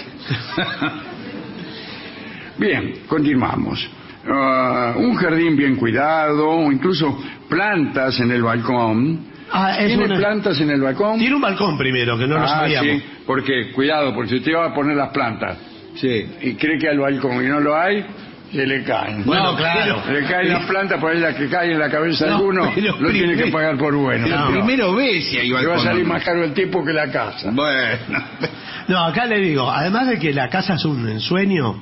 Bien, continuamos. Un jardín bien cuidado, o incluso plantas en el balcón. ¿Tiene plantas en el balcón? Tiene un balcón primero, que no lo sabíamos. Sí, porque, cuidado, porque si usted va a poner las plantas Sí. y cree que hay balcón y no lo hay, se le caen. Bueno, claro. Le caen las plantas, por ahí la que cae en la cabeza de alguno, pero lo tiene que pagar por bueno. Pero No. primero ve si hay Le va a balcón. salir más caro el tipo que la casa. Bueno. No, acá le digo, además de que la casa es un ensueño,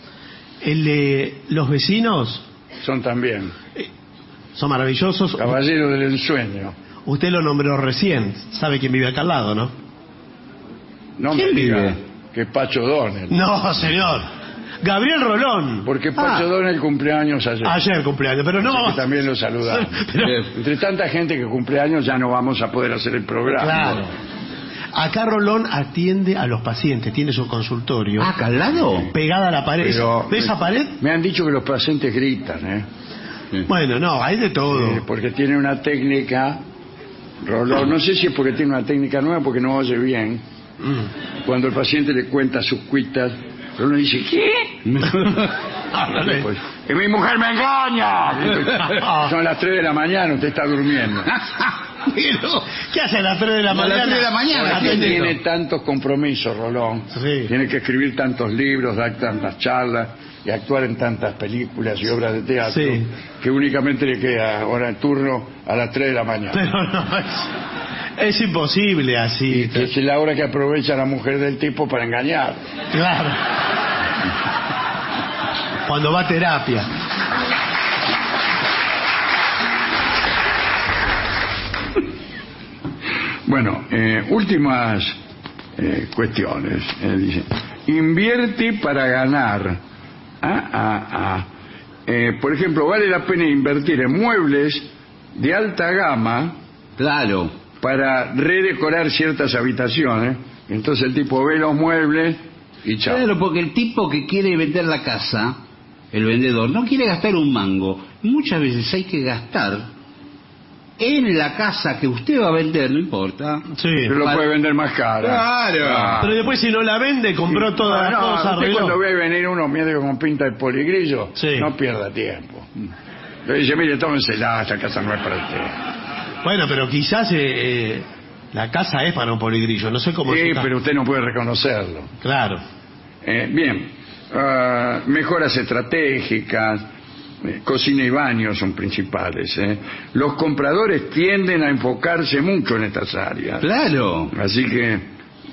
los vecinos Son también son maravillosos. caballeros del ensueño. Usted lo nombró recién, sabe quién vive acá al lado, ¿no? No me ¿Quién diga vive? que es Pacho Donel. No, señor. Gabriel Rolón. Porque Pacho Donel cumpleaños ayer. Ayer cumpleaños, pero no Así que vamos... también lo saludamos. Pero- Entre tanta gente que cumple años ya no vamos a poder hacer el programa. Claro. Acá Rolón atiende a los pacientes, tiene su consultorio. ¿Acá al lado? Pegada a la pared. Pero ¿Ve esa pared? me han dicho que los pacientes gritan, Bueno, no, hay de todo. porque tiene una técnica, Rolón, no sé si es porque tiene una técnica nueva, porque no oye bien. Cuando el paciente le cuenta sus cuitas, Rolón dice, ¿qué? Pues, que mi mujer me engaña. Son las 3 de la mañana, usted está durmiendo. Pero... ¿Qué hace a las 3 de la A las mañana? 3 de la mañana, Porque Atendiendo. tiene tantos compromisos, Rolón. Sí. Tiene que escribir tantos libros, dar tantas charlas y actuar en tantas películas y obras de teatro, Sí. que únicamente le queda ahora el turno a las 3 de la mañana. Pero no, es imposible así. Que es la hora que aprovecha la mujer del tipo para engañar. Claro. Cuando va a terapia. Bueno, últimas cuestiones. Dice, invierte para ganar. Por ejemplo, vale la pena invertir en muebles de alta gama Claro. para redecorar ciertas habitaciones. Entonces el tipo ve los muebles y chao. Claro, porque el tipo que quiere vender la casa, el vendedor, no quiere gastar un mango. Muchas veces hay que gastar en la casa que usted va a vender, no importa. Sí. Pero lo puede vender más cara. Claro. Pero después si no la vende, compró todas las cosas, usted arregló. cuando ve venir uno medio con pinta de poligrillo, Sí. no pierda tiempo. Le dice, mire, tómensela, esta casa no es para usted. Bueno, pero quizás la casa es para un poligrillo, no sé cómo Sí, está. pero usted no puede reconocerlo. Claro. Bien, mejoras estratégicas, cocina y baño son principales. Los compradores tienden a enfocarse mucho en estas áreas. Claro. Así que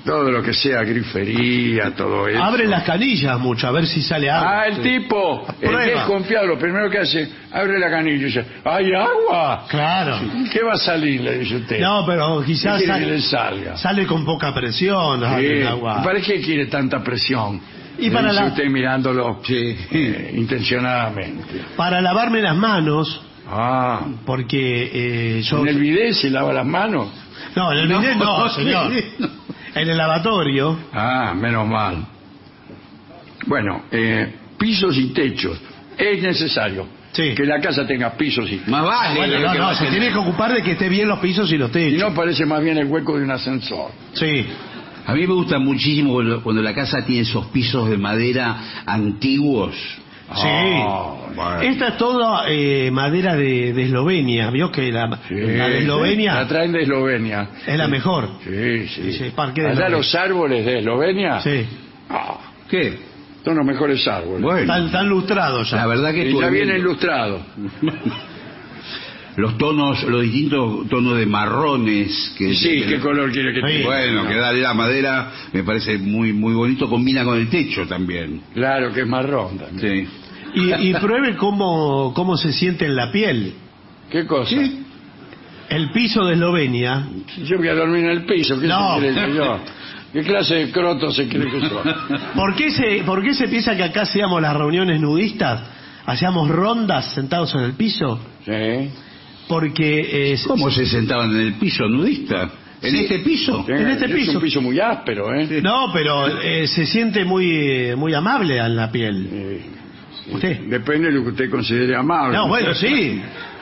todo lo que sea grifería, todo eso. Abre las canillas mucho, a ver si sale agua. El tipo, el Prueba. desconfiado, lo primero que hace, abre la canilla y dice, ¿hay agua? Claro. ¿Qué va a salir? Le dice usted. No, pero ¿Qué quizás quiere que le salga? sale con poca presión Sí. el agua. ¿Para qué quiere tanta presión? Y Le para dice la- usted mirándolo intencionadamente. Para lavarme las manos, Ah, porque yo... ¿en el bidet se lava las manos? No, en el bidet no, señor. En el lavatorio. Ah, menos mal. Bueno, pisos y techos. Es necesario Sí. que la casa tenga pisos y Más vale. Bueno, lo no, que no, va a se tener. tiene que ocupar de que esté bien los pisos y los y techos. no parece más bien el hueco de un ascensor. Sí. A mí me gusta muchísimo cuando la casa tiene esos pisos de madera antiguos. Sí. Bueno. Esta es toda madera de Eslovenia. ¿Vio que la Sí, de Eslovenia la traen de Eslovenia. es la mejor? Sí, sí. Sí, parque de Allá Eslovenia. los árboles de Eslovenia Sí. ¿Qué? son los mejores árboles. Bueno, Están lustrados ya. la verdad que Y ya estuve viene viendo ilustrado. los tonos, los distintos tonos de marrones que Sí, ¿qué color quiere que Sí. tenga? bueno, que da la madera, me parece muy muy bonito, combina con el techo también. Claro que es marrón también. Sí. Y pruebe cómo se siente en la piel. ¿Qué cosa? El piso de Eslovenia. Yo voy a dormir en el piso. ¿Qué No. se cree que yo? ¿Qué clase de croto se cree que yo? ¿Por qué se piensa que acá hacíamos las reuniones nudistas? Hacíamos rondas sentados en el piso. Sí. Porque... ¿Cómo se sentaban en el piso nudista? ¿En Sí. este piso? Sí, En este es piso. un piso muy áspero, ¿eh? No, pero se siente muy amable en la piel. ¿Usted? Depende de lo que usted considere amable. No, bueno, sí.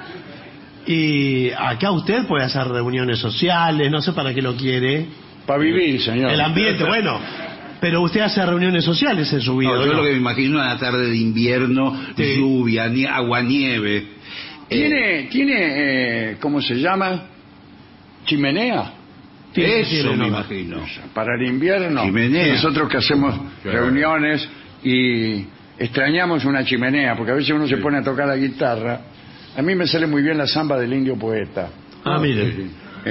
Y acá usted puede hacer reuniones sociales, no sé para qué lo quiere. Para vivir, señor. El ambiente, bueno. Pero usted hace reuniones sociales en su vida. No, yo ¿no? lo que me imagino una tarde de invierno, Sí. lluvia, agua-nieve. ¿Tiene, ¿cómo se llama? ¿Chimenea? Tiene Eso me hogar. imagino. Para el invierno. Chimenea. Nosotros que hacemos reuniones y extrañamos una chimenea, porque a veces uno se pone a tocar la guitarra. A mí me sale muy bien la samba del Indio Poeta. Ah, mire.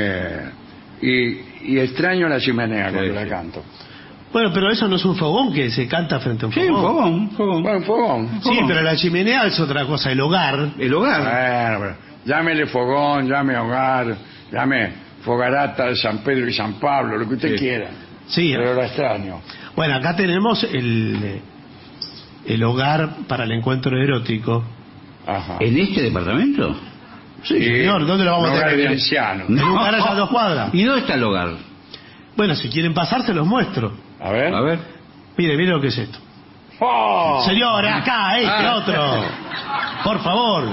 Y extraño la chimenea cuando Sí, la sí. canto. Bueno, pero eso no es un fogón que se canta frente a un Sí, fogón. un fogón. Bueno, un fogón. Sí, pero la chimenea es otra cosa, el hogar. El hogar. Bueno, pero llámele fogón, llame hogar, llame fogarata de San Pedro y San Pablo, lo que usted Sí. quiera. Sí. Pero la extraño. Bueno, acá tenemos el hogar para el encuentro erótico. Ajá. ¿En este departamento? Sí, señor, ¿dónde lo vamos a un hogar tener? de ancianos. En un garaje a 2 cuadras. ¿Y dónde está el hogar? Bueno, si quieren pasar, se los muestro. A ver. A ver. Mire lo que es esto. ¡Oh! Señor, acá, otro. Por favor.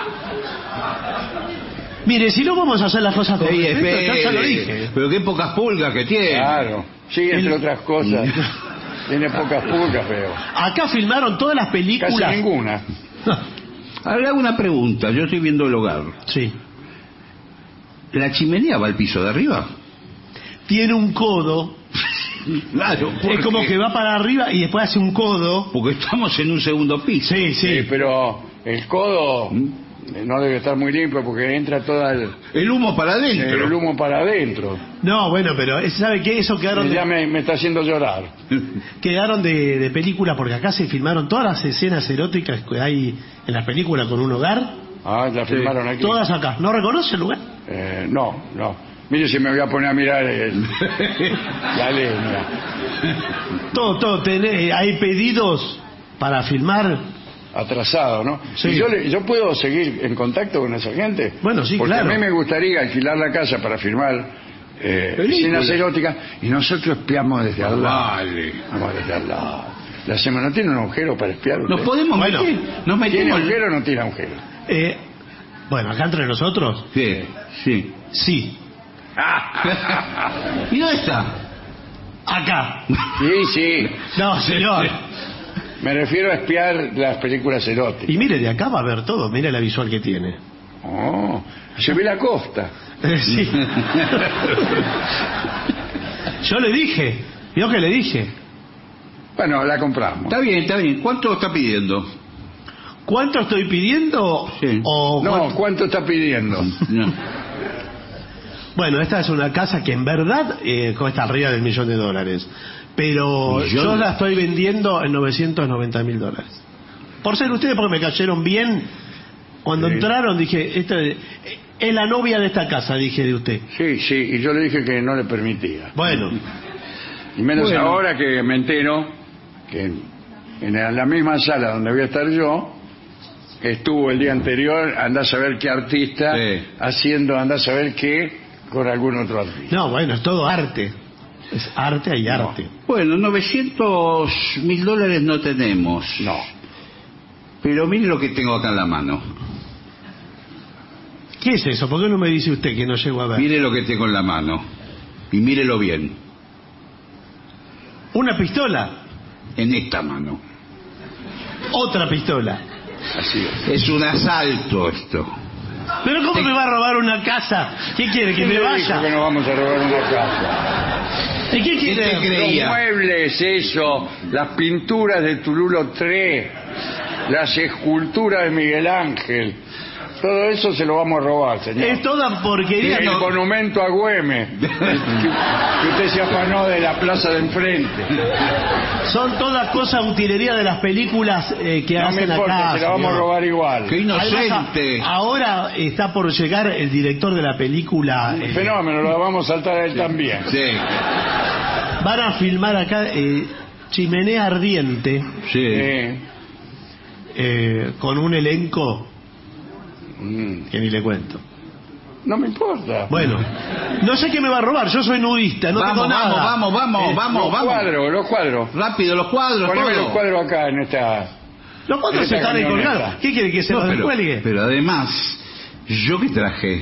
Mire, si no vamos a hacer las cosas como Ey, respeto, yo ya lo espere. dije. Pero qué pocas pulgas que tiene. Claro. Sí, entre otras cosas. Tiene pocas pulgas, pero Acá filmaron todas las casi películas. ninguna. Ahora le hago una pregunta. Yo estoy viendo el hogar. Sí. ¿La chimenea va al piso de arriba? Tiene un codo. Claro. Es como que va para arriba y después hace un codo. Porque estamos en un segundo piso. Sí, sí. Pero el codo no debe estar muy limpio porque entra todo El humo para adentro. el humo para adentro. No, bueno, pero ¿sabe qué? Eso Ya me está haciendo llorar. quedaron de película porque acá se filmaron todas las escenas eróticas que hay en las películas con un hogar. Ah, la filmaron aquí. Todas acá. ¿No reconoce el lugar? No. Mire si me voy a poner a mirar la leña. Todo. Hay pedidos para filmar. Atrasado, ¿no? Sí. ¿Y yo puedo seguir en contacto con esa gente? Bueno, sí, Porque claro. a mí me gustaría alquilar la casa para filmar escenas eróticas y nosotros espiamos desde al lado. Vale. Vamos desde al lado. La semana no tiene un agujero para espiar. Nos usted? podemos Bueno. meter. Nos ¿Tiene metemos. agujero o no tiene agujero? Bueno, acá entre nosotros, Sí, sí. sí. ¿Y dónde está? Acá. Sí. No, señor. Me refiero a espiar las películas eróticas. Y mire, de acá va a ver todo. Mire la visual que tiene. Oh, se ve la costa. Sí. Yo le dije. ¿Vio que le dije? Bueno, la compramos. Está bien. ¿Cuánto está pidiendo? ¿Cuánto estoy pidiendo? Sí. O No, cuánto- ¿cuánto está pidiendo? No. Bueno, esta es una casa que en verdad cuesta arriba del $1.000.000. Pero yo la estoy vendiendo en $990.000. Por ser ustedes, porque me cayeron bien. Cuando entraron dije, esta es la novia de esta casa, dije de usted. Sí, sí, y yo le dije que no le permitía. Bueno. Y menos ahora que me entero que en la misma sala donde voy a estar yo, estuvo el día anterior, andá a saber qué artista, haciendo andá a saber qué con algún otro artista. No, bueno, es todo arte. Es arte y arte. Bueno, $900.000 no tenemos. No. Pero mire lo que tengo acá en la mano. ¿Qué es eso? ¿Por qué no me dice usted que no llego a ver? Mire lo que tengo en la mano. Y mírelo bien. ¿Una pistola? En esta mano. Otra pistola. Así es. Es un asalto esto. ¿Pero cómo me va a robar una casa? ¿Qué quiere? ¿Que me dijo vaya? que no vamos a robar una casa? ¿Y qué quiere? Los muebles, eso, las pinturas de Toulouse-Lautrec, las esculturas de Miguel Ángel, todo eso se lo vamos a robar, señor. Es toda porquería. El monumento a Güemes, que usted se afanó de la plaza de enfrente. Son todas cosas utilería de las películas que no hacen me importa, acá. se la vamos a robar igual. ¡Qué inocente! Además, ahora está por llegar el director de la película. Un fenómeno, lo vamos a saltar a él también. Sí. Van a filmar acá Chimenea Ardiente. Sí. Con un elenco que ni le cuento. No me importa. Bueno, no sé qué me va a robar, yo soy nudista, no tengo nada. Vamos. Los cuadros. Rápido, los cuadros. Poneme todo. los cuadros acá en esta. Los cuadros esta están ahí camioneta. colgados. ¿Qué quiere que se los descuelgue? Pero además, ¿yo qué traje?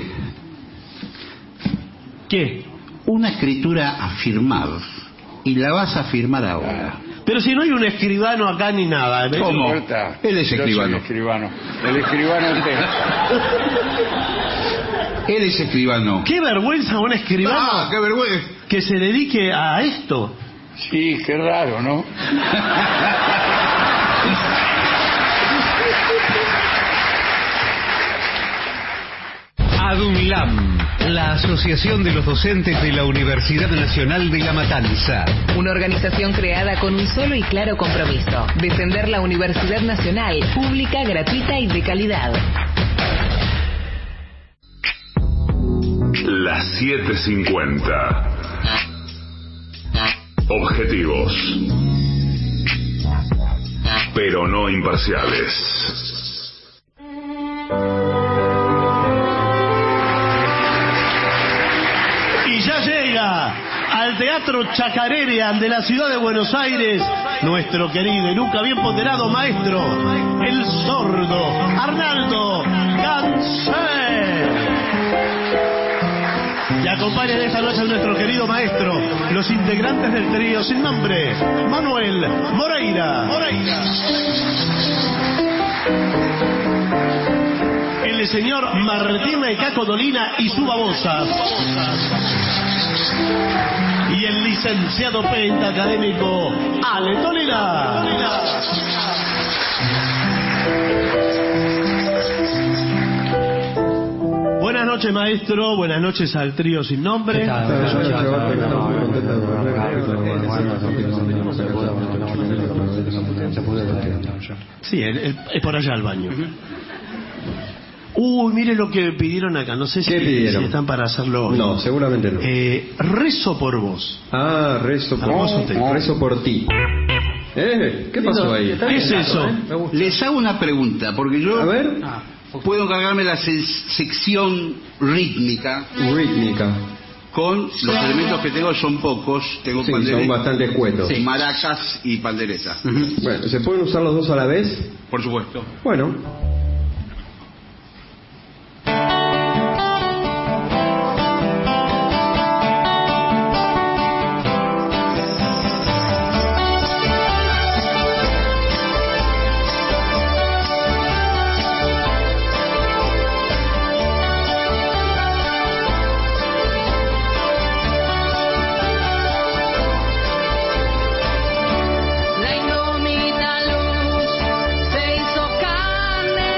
¿Qué? Una escritura a firmar. Y la vas a firmar ahora. Pero si no hay un escribano acá ni nada. ¿ves? ¿Cómo? Importa. Él es Yo soy escribano. El escribano usted. Él es escribano. Qué vergüenza un escribano ¡Qué vergüenza! que se dedique a esto. Sí, qué raro, ¿no? ADUNLAM, la Asociación de los Docentes de la Universidad Nacional de La Matanza. Una organización creada con un solo y claro compromiso: defender la Universidad Nacional, pública, gratuita y de calidad. Las 7:50. Objetivos, pero no imparciales. Y ya llega al Teatro Chacarerian de la ciudad de Buenos Aires nuestro querido y nunca bien ponderado maestro, el sordo Arnaldo Gansé. Y acompañan esta noche a nuestro querido maestro, los integrantes del trío sin nombre, Manuel Moreira. El señor Martín Caco Dolina y su babosa. Y el licenciado pentacadémico Ale Dolina. Buenas noches, maestro. Buenas noches al trío sin nombre. Sí, es por allá el baño. Uy, mire lo que pidieron acá. No sé si están para hacerlo hoy. No, seguramente no. Rezo por vos. Ah, rezo por vos. Rezo por ti. ¿Qué pasó ahí? ¿Qué es eso? Les hago una pregunta, porque yo A ver. puedo encargarme de la sección rítmica. Con los elementos que tengo son pocos. Tengo Sí, son bastante escuetos. maracas y pandereta. Bueno, ¿se pueden usar los dos a la vez? Por supuesto. Bueno. La indómita luz se hizo carne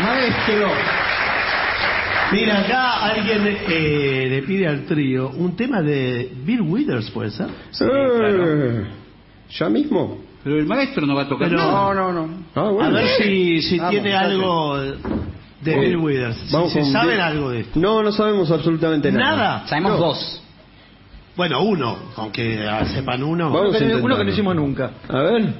Maestro. Mira, acá alguien le pide al trío un tema de Bill Withers, ¿puede ser? Sí, claro. ¿Ya mismo? Pero el maestro no va a tocar Pero- nada. No. Ah, A bueno. ver si Vamos, tiene muchachos. algo de Bill Withers. Vamos Si con saben Bill. algo de esto. No sabemos absolutamente nada. ¿Nada? Sabemos No. dos. Bueno, uno, aunque sepan uno. Vamos a Uno que intentarlo. no hicimos nunca. A ver.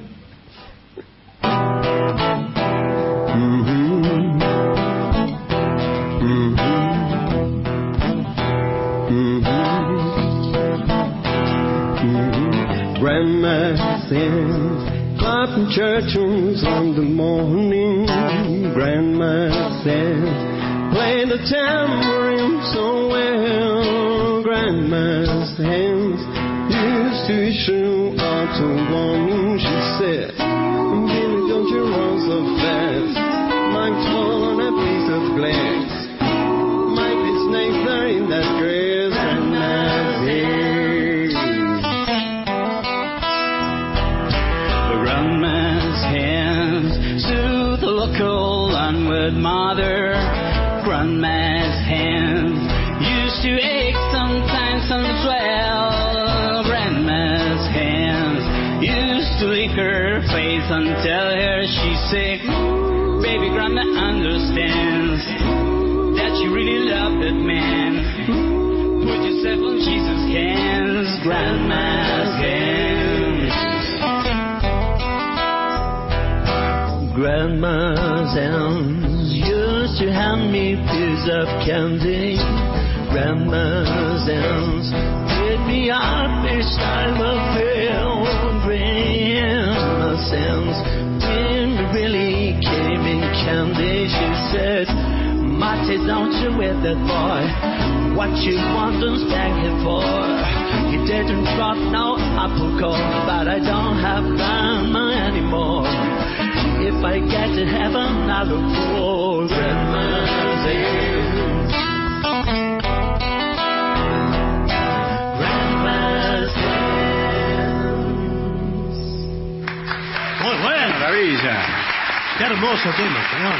Grandma says, clapping church tunes on the morning. Grandma says, play the tambourine so well. Grandma's hands used to issue out a warning. She said, Billy, don't you run so fast. Might fall on a piece of glass. Might be snakes there in that grass. Grandma's hands. Grandma's hands to the local onward mother. Grandma's hands used to ache sometimes and swell. Grandma's hands used to lick her face and tell her she's sick. Baby, Grandma understands that you really love that man. Put yourself on Jesus' hands. Grandma's hands. Grandma's hands used to hand me piece of candy. Grandma's hands did me up each time I fell. Grandma's hands didn't really came in candy. She said, Marty, don't you with that boy. What you want to stand here for? He didn't drop no apple core, but I don't have time anymore. If I get to heaven, I look for Grandma's hands. Grandma's hands. Muy bueno. Maravilla. Qué hermoso tema, señor.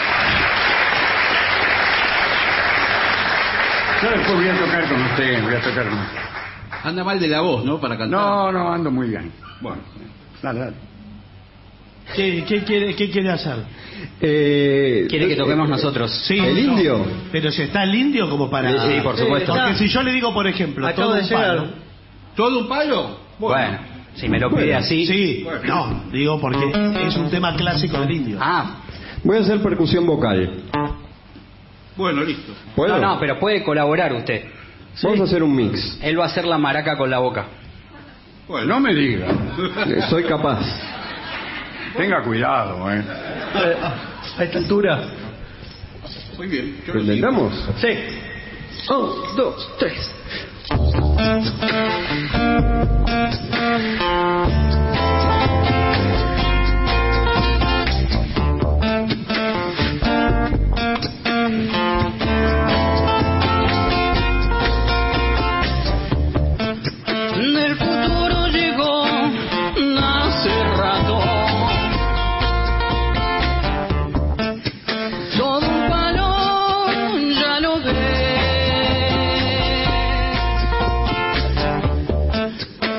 Yo después voy a tocar con usted, voy a tocar con usted. Anda mal de la voz, ¿no? Para cantar. No, ando muy bien. Bueno. Dale. ¿Qué quiere hacer? Quiere que toquemos nosotros. Sí, ¿El no, indio? Pero si está el indio como para... Sí, por supuesto. Porque si yo le digo, por ejemplo, Acabo todo de un llegar. palo... ¿Todo un palo? Bueno, si me lo pide así. Sí, no, digo porque es un tema clásico del indio. Ah, Voy a hacer percusión vocal. Bueno, listo. ¿Puedo? no, pero puede colaborar usted. Vamos a hacer un mix. Él va a hacer la maraca con la boca. Bueno, no me diga. Soy capaz. Tenga cuidado, A esta altura. Muy bien. Yo ¿Lo lo sigo. intentamos? Sí. 1, 2, 3. El futuro llegó hace rato. Todo un palo ya lo ves.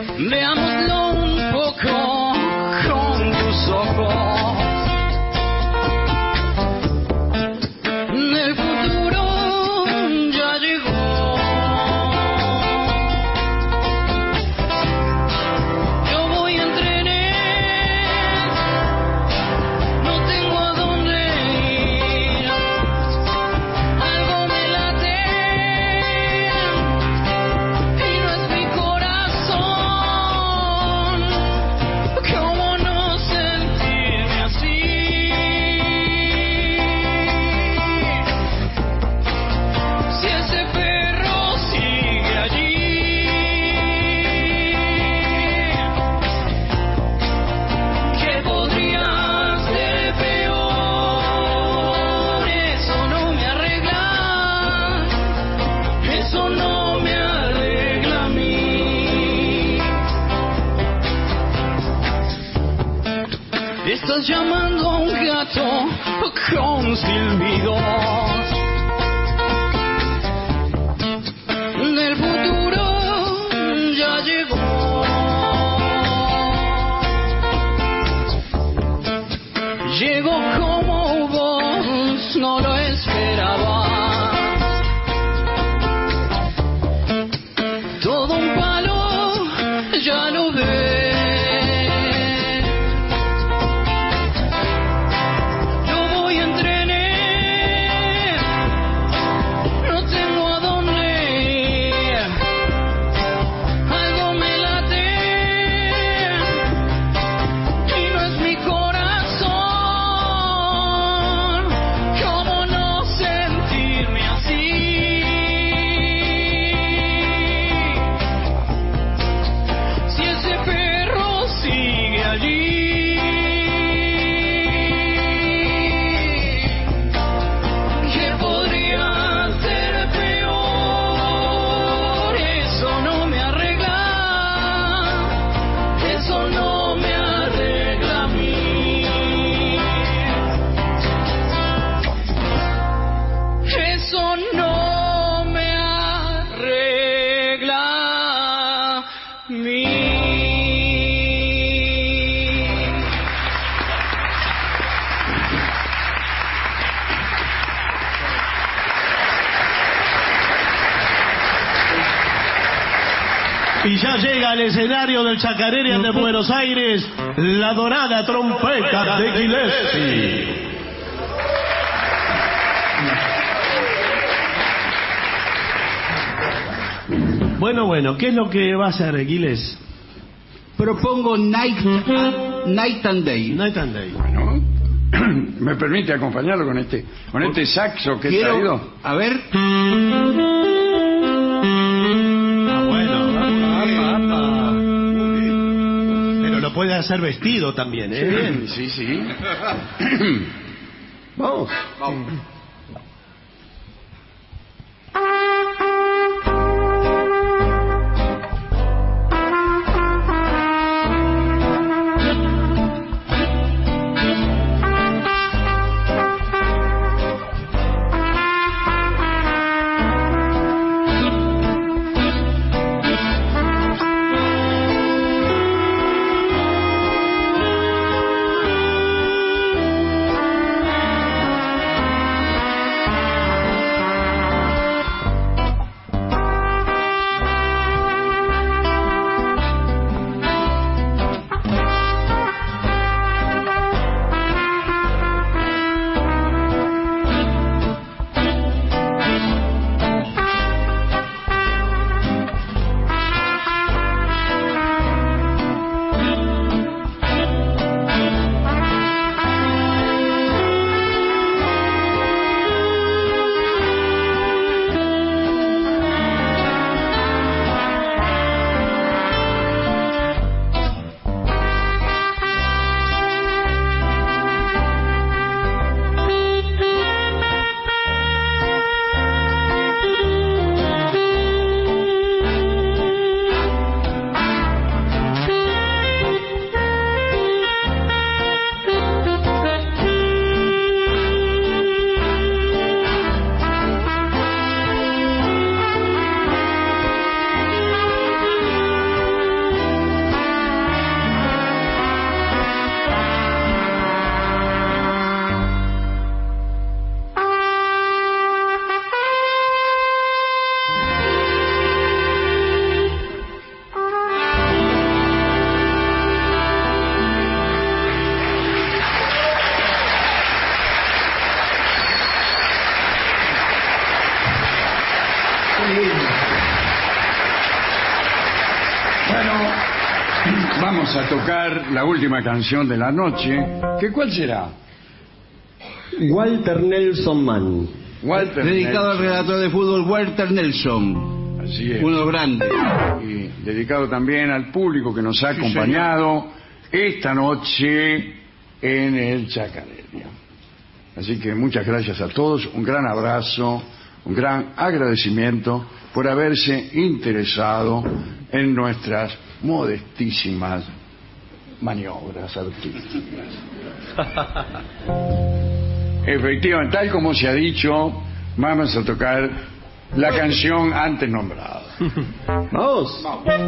llamando a un gato con silbido. Del futuro ya llegó. Llegó como vos no lo esperabas. Todo un palo ya lo ves. Y ya llega al escenario del Chacarerian de Buenos Aires la dorada trompeta de Gillespie. Bueno, ¿qué es lo que va a hacer Gillespie? Propongo Night and Day. Night and Day. Bueno, ¿me permite acompañarlo con este saxo que he traído? A ver. Puede hacer vestido también, ¿eh? Sí. Vamos. Vamos a tocar la última canción de la noche. ¿Cuál será? Walter Nelson Mann. Dedicado al relator de fútbol Walter Nelson. Así es. Uno grande. Y dedicado también al público que nos ha acompañado esta noche en el Chacarerian. Así que muchas gracias a todos, un gran abrazo, un gran agradecimiento por haberse interesado en nuestras modestísimas maniobras artísticas. Efectivamente, tal como se ha dicho, vamos a tocar la canción antes nombrada. Vamos.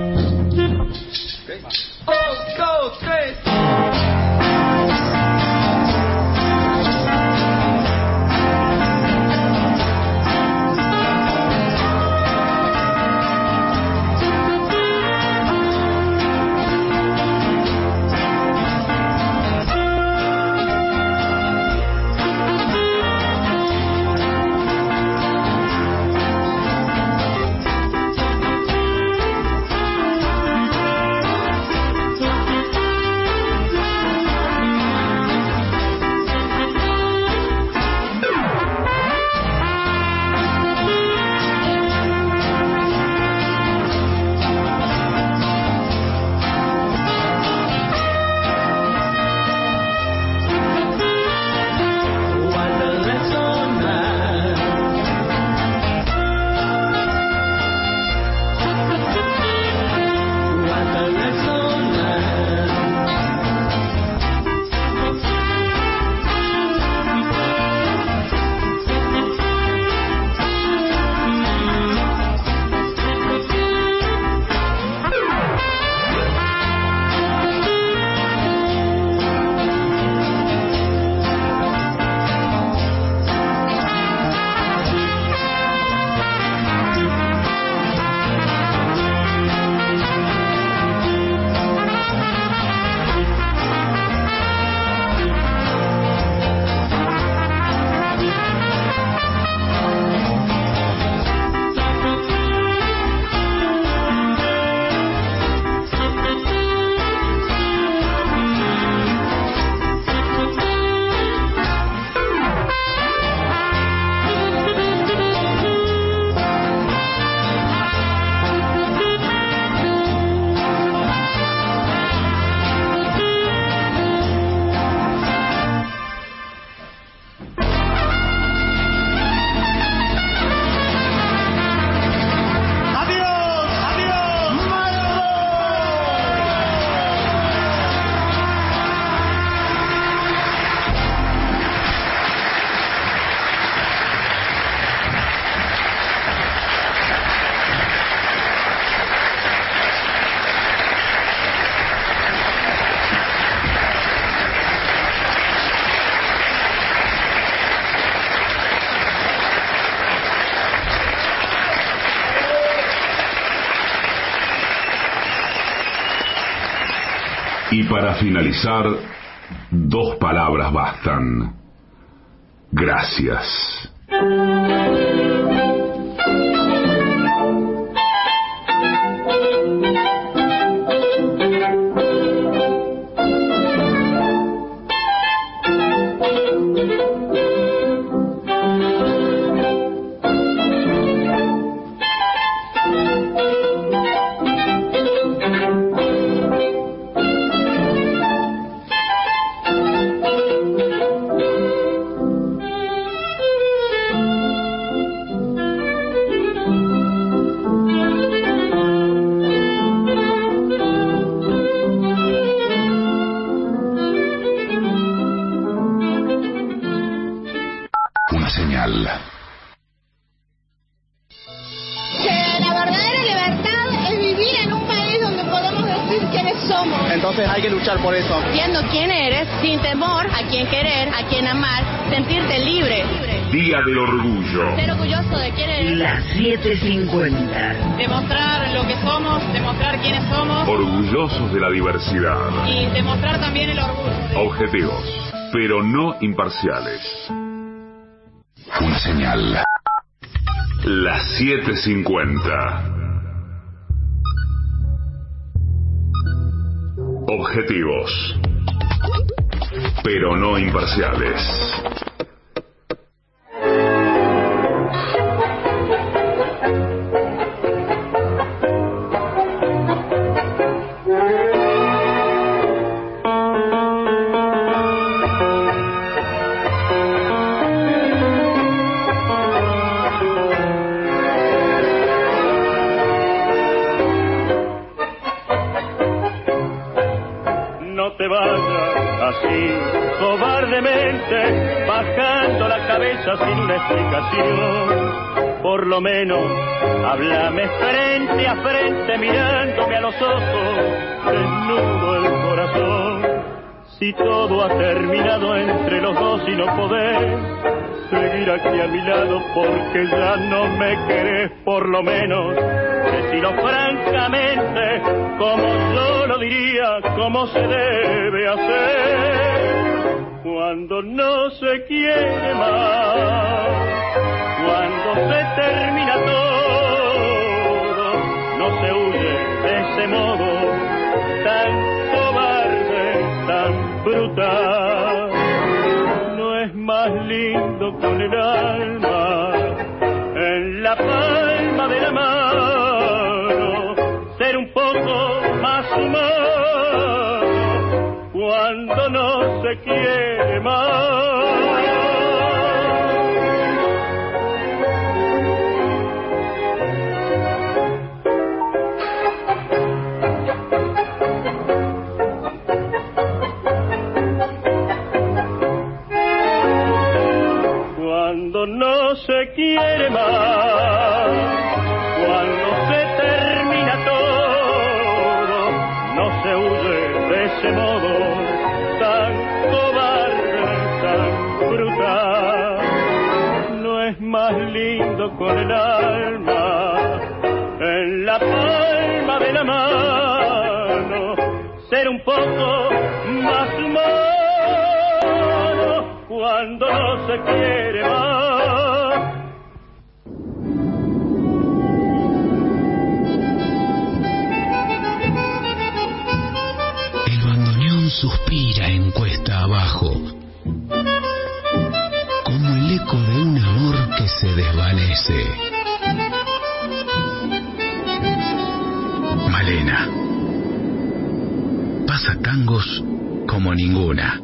Y para finalizar, 2 palabras bastan. Gracias. Entonces hay que luchar por eso. Siendo quién eres, sin temor, a quién querer, a quién amar, sentirte libre. Día del Orgullo. Ser orgulloso de quién eres. Las 7:50. Demostrar lo que somos, demostrar quiénes somos. Orgullosos de la diversidad. Y demostrar también el orgullo. Objetivos, pero no imparciales. Una señal. Las 7:50. Objetivos, pero no imparciales. No simplemente bajando la cabeza sin una explicación. Por lo menos háblame frente a frente, mirándome a los ojos, desnudo el corazón. Si todo ha terminado entre los dos y no podés seguir aquí a mi lado porque ya no me querés, por lo menos decilo francamente, como yo lo diría, como se debe hacer. Cuando no se quiere más, cuando se termina todo, no se huye de ese modo tan cobarde, tan brutal. No es más lindo con el alma en la palma de la mano, ser un poco más humano cuando no se quiere más. Cuando no se quiere más, cuando se termina todo, no se huye de ese modo tan cobarde, tan brutal. No es más lindo con el alma en la palma de la mano, ser un poco más humano cuando no se quiere más. El bandoneón suspira en cuesta abajo, como el eco de un amor que se desvanece. Malena pasa tangos como ninguna.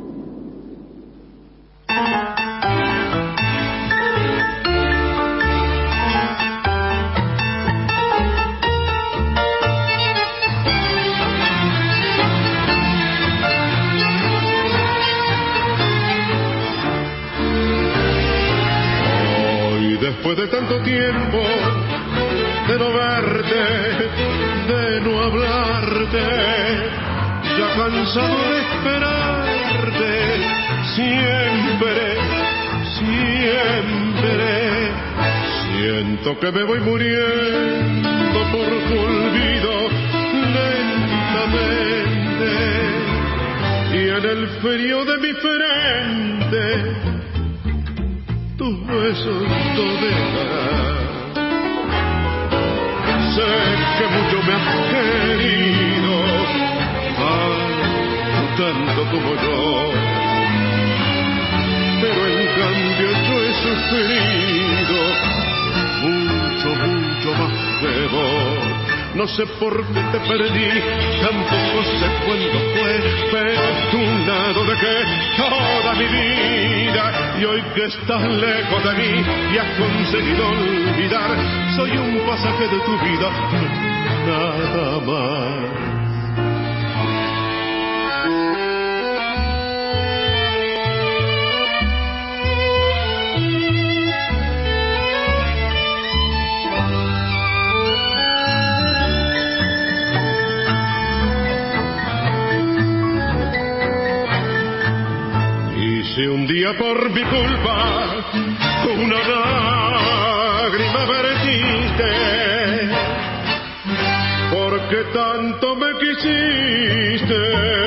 Después de tanto tiempo de no verte, de no hablarte, ya cansado de esperarte, siempre, siempre, siento que me voy muriendo por tu olvido lentamente, y en el frío de mi frente tus besos no dejarán. Sé que mucho me has querido, tanto como yo, pero en cambio yo he sufrido mucho, mucho más que vos. No sé por qué te perdí, tampoco sé cuándo fue, pero tú un lado dejé toda mi vida. Y hoy que estás lejos de mí y has conseguido olvidar, soy un pasaje de tu vida, nada más. Si un día por mi culpa una lágrima vertiste, porque tanto me quisiste,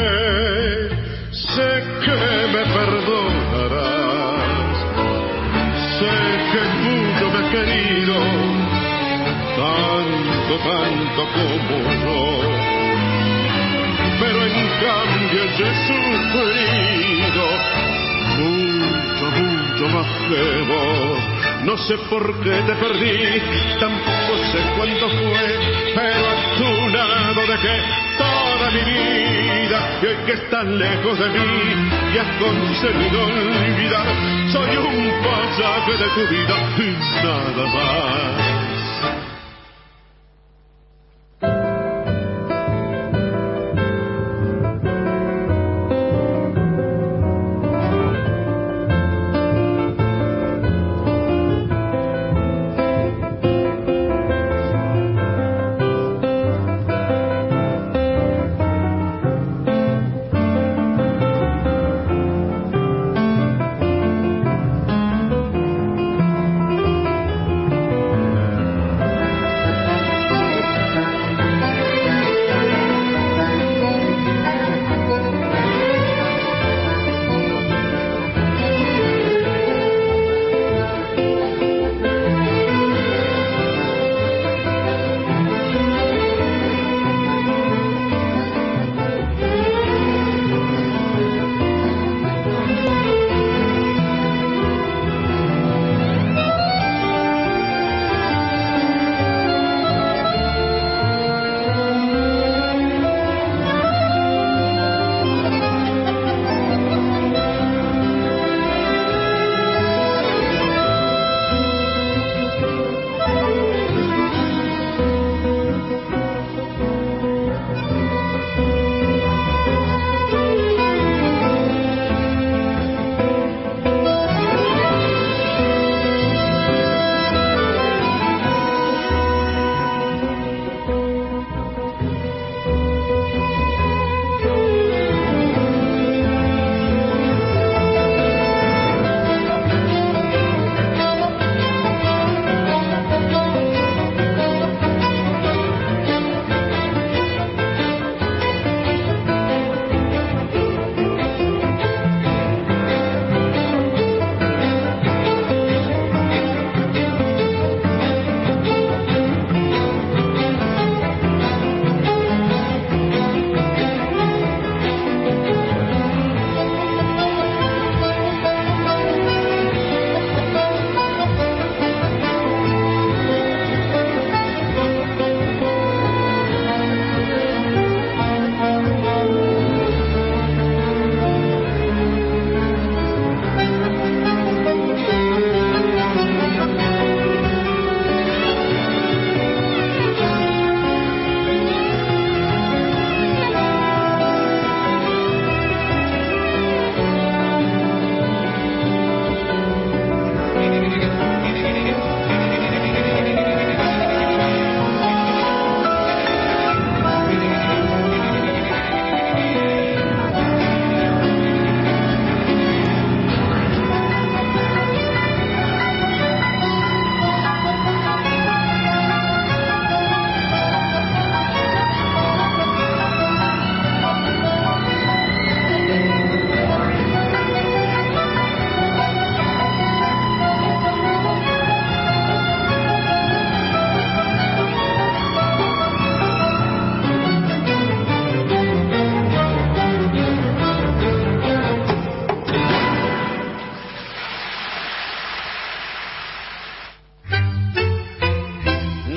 sé que me perdonarás, sé que mucho me has querido, tanto, tanto como yo, pero en cambio yo he sufrido mucho, mucho más que vos. No sé por qué te perdí, tampoco sé cuándo fue, pero a tu lado dejé toda mi vida. Y hoy que estás lejos de mí y has conseguido olvidar, soy un pasaje de tu vida y nada más.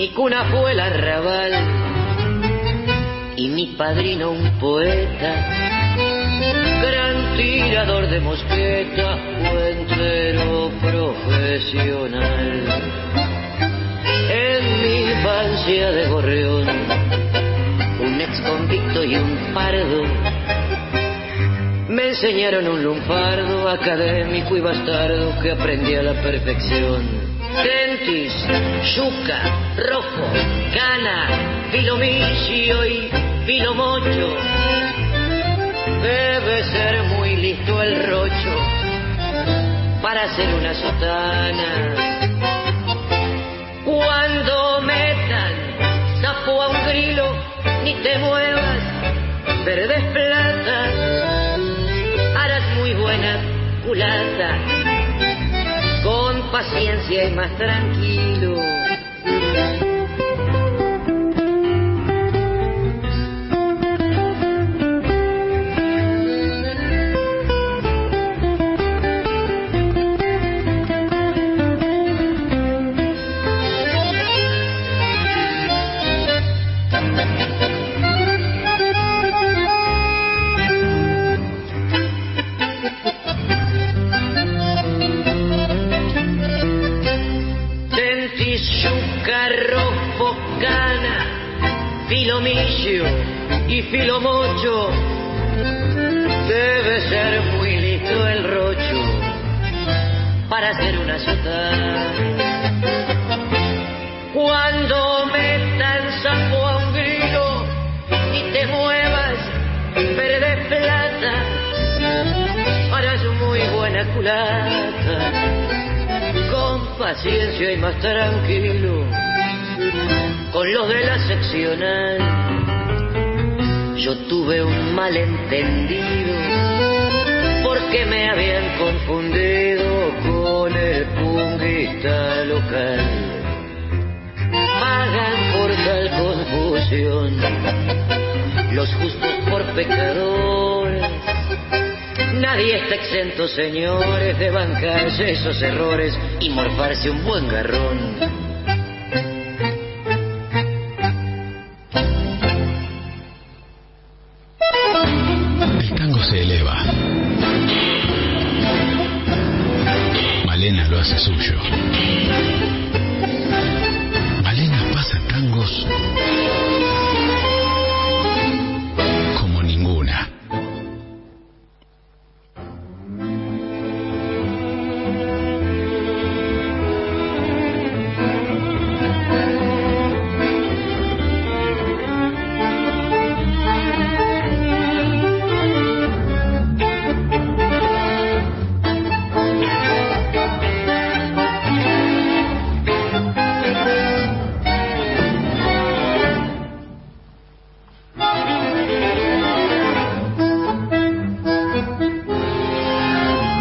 Mi cuna fue el arrabal y mi padrino un poeta, gran tirador de mosqueta, puentero profesional. En mi infancia de gorrión, un ex convicto y un pardo me enseñaron un lunfardo académico y bastardo que aprendí a la perfección. Tentis, yuca, rojo, cana, filomicio y filomocho. Debe ser muy listo el rocho para hacer una sotana. Cuando metan sapo a un grilo, ni te muevas, verdes plata, harás muy buena culata. Con paciencia y más tranquilo. Filomillo y filomocho, debe ser muy listo el rocho para hacer una sotana. Cuando metan sapo a un grilo, ni te muevas, verde plata, harás muy buena culata. Con paciencia y más tranquilo. Con los de la seccional yo tuve un malentendido porque me habían confundido con el punguista local. Pagan por tal confusión los justos por pecadores. Nadie está exento, señores, de bancarse esos errores y morfarse un buen garrón. Se eleva. Malena lo hace suyo. Malena pasa tangos